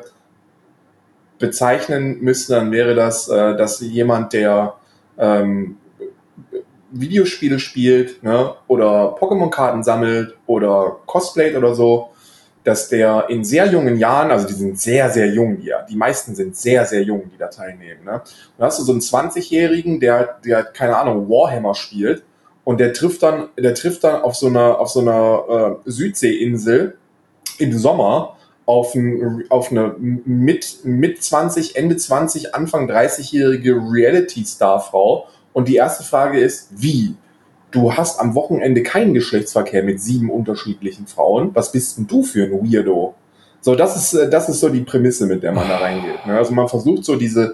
bezeichnen müsste, dann wäre das, äh, dass jemand, der ähm, Videospiele spielt, ne, oder Pokémon-Karten sammelt oder cosplayt oder so, dass der in sehr jungen Jahren, also die sind sehr, sehr jung, die, die meisten sind sehr, sehr jung, die da teilnehmen. Ne? Dann hast du so einen zwanzigjährigen, der, der, keine Ahnung, Warhammer spielt, und der trifft dann, der trifft dann auf so einer, auf so einer äh, Südseeinsel im Sommer auf, ein, auf eine mit, mit zwanzig, Ende zwanzig, Anfang dreißigjährige Reality-Star-Frau, und die erste Frage ist, wie? Du hast am Wochenende keinen Geschlechtsverkehr mit sieben unterschiedlichen Frauen. Was bist denn du für ein Weirdo? So, das ist, das ist so die Prämisse, mit der man da reingeht. Ne? Also man versucht so diese,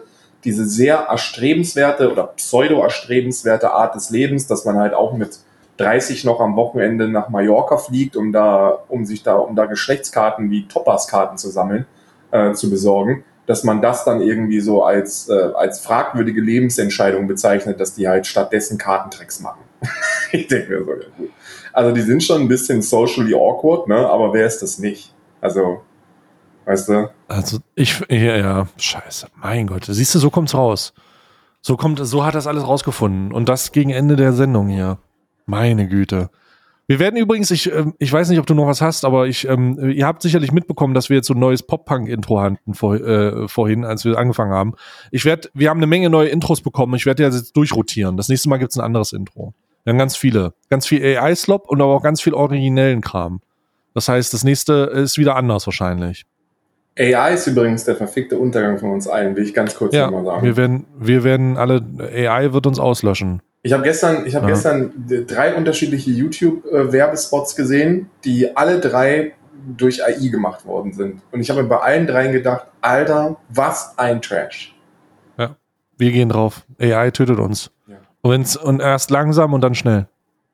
diese sehr erstrebenswerte oder pseudo-erstrebenswerte Art des Lebens, dass man halt auch mit dreißig noch am Wochenende nach Mallorca fliegt, um da, um sich da, um da Geschlechtskarten wie Topaz-Karten zu sammeln, äh, zu besorgen, dass man das dann irgendwie so als, äh, als fragwürdige Lebensentscheidung bezeichnet, dass die halt stattdessen Kartentricks machen. Ich denke mir so, ja gut. Also die sind schon ein bisschen socially awkward, ne? Aber wer ist das nicht? Also, weißt du? Also ich, ja, ja, scheiße, mein Gott. Siehst du, so kommt's raus. So kommt, so hat das alles rausgefunden. Und das gegen Ende der Sendung hier. Meine Güte. Wir werden übrigens, ich, ich weiß nicht, ob du noch was hast, aber ich, ähm, ihr habt sicherlich mitbekommen, dass wir jetzt so ein neues Pop-Punk-Intro hatten vor, äh, vorhin, als wir angefangen haben. Ich werde, wir haben eine Menge neue Intros bekommen. Ich werde jetzt durchrotieren. Das nächste Mal gibt's ein anderes Intro. Wir haben ganz viele. Ganz viel A I-Slop und aber auch ganz viel originellen Kram. Das heißt, das nächste ist wieder anders wahrscheinlich. A I ist übrigens der verfickte Untergang von uns allen, will ich ganz kurz ja, nochmal sagen. Wir werden, wir werden alle, A I wird uns auslöschen. Ich habe gestern, ich habe ja. gestern drei unterschiedliche YouTube-Werbespots gesehen, die alle drei durch A I gemacht worden sind. Und ich habe mir bei allen dreien gedacht, Alter, was ein Trash. Ja, wir gehen drauf. A I tötet uns. Ja. Und, wenn's, und erst langsam und dann schnell.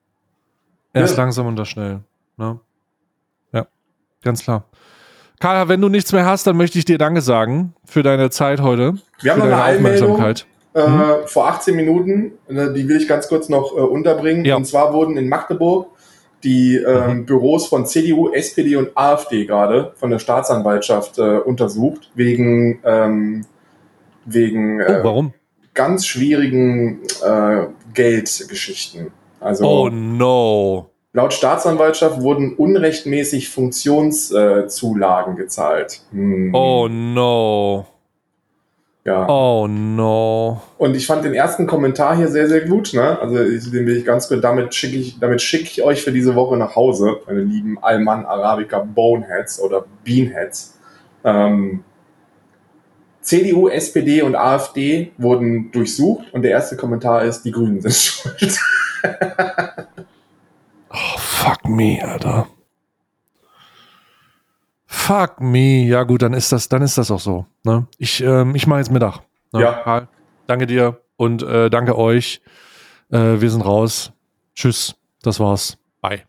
Erst ja. langsam und dann schnell. Ne? Ja, ganz klar. Karl, wenn du nichts mehr hast, dann möchte ich dir Danke sagen für deine Zeit heute. Wir haben für noch eine Aufmerksamkeit. Äh, hm? Vor achtzehn Minuten, die will ich ganz kurz noch äh, unterbringen. Ja. Und zwar wurden in Magdeburg die äh, mhm. Büros von C D U, S P D und AfD gerade von der Staatsanwaltschaft äh, untersucht, wegen, ähm, wegen äh, oh, warum? ganz schwierigen äh, Geldgeschichten. Also, oh no! Laut Staatsanwaltschaft wurden unrechtmäßig Funktionszulagen äh, gezahlt. Hm. Oh no! Ja. Oh no. Und ich fand den ersten Kommentar hier sehr, sehr gut. Ne? Also den will ich ganz gut, damit schicke ich, damit schicke ich euch für diese Woche nach Hause, meine lieben Alman Arabica Boneheads oder Beanheads. Ähm, C D U, S P D und AfD wurden durchsucht und der erste Kommentar ist, die Grünen sind schuld. Oh, fuck me, Alter. Fuck me. Ja gut, dann ist das, dann ist das auch so. Ne? Ich, ähm, ich mache jetzt Mittag. Ne? Ja. Karl, danke dir und äh, danke euch. Äh, wir sind raus. Tschüss. Das war's. Bye.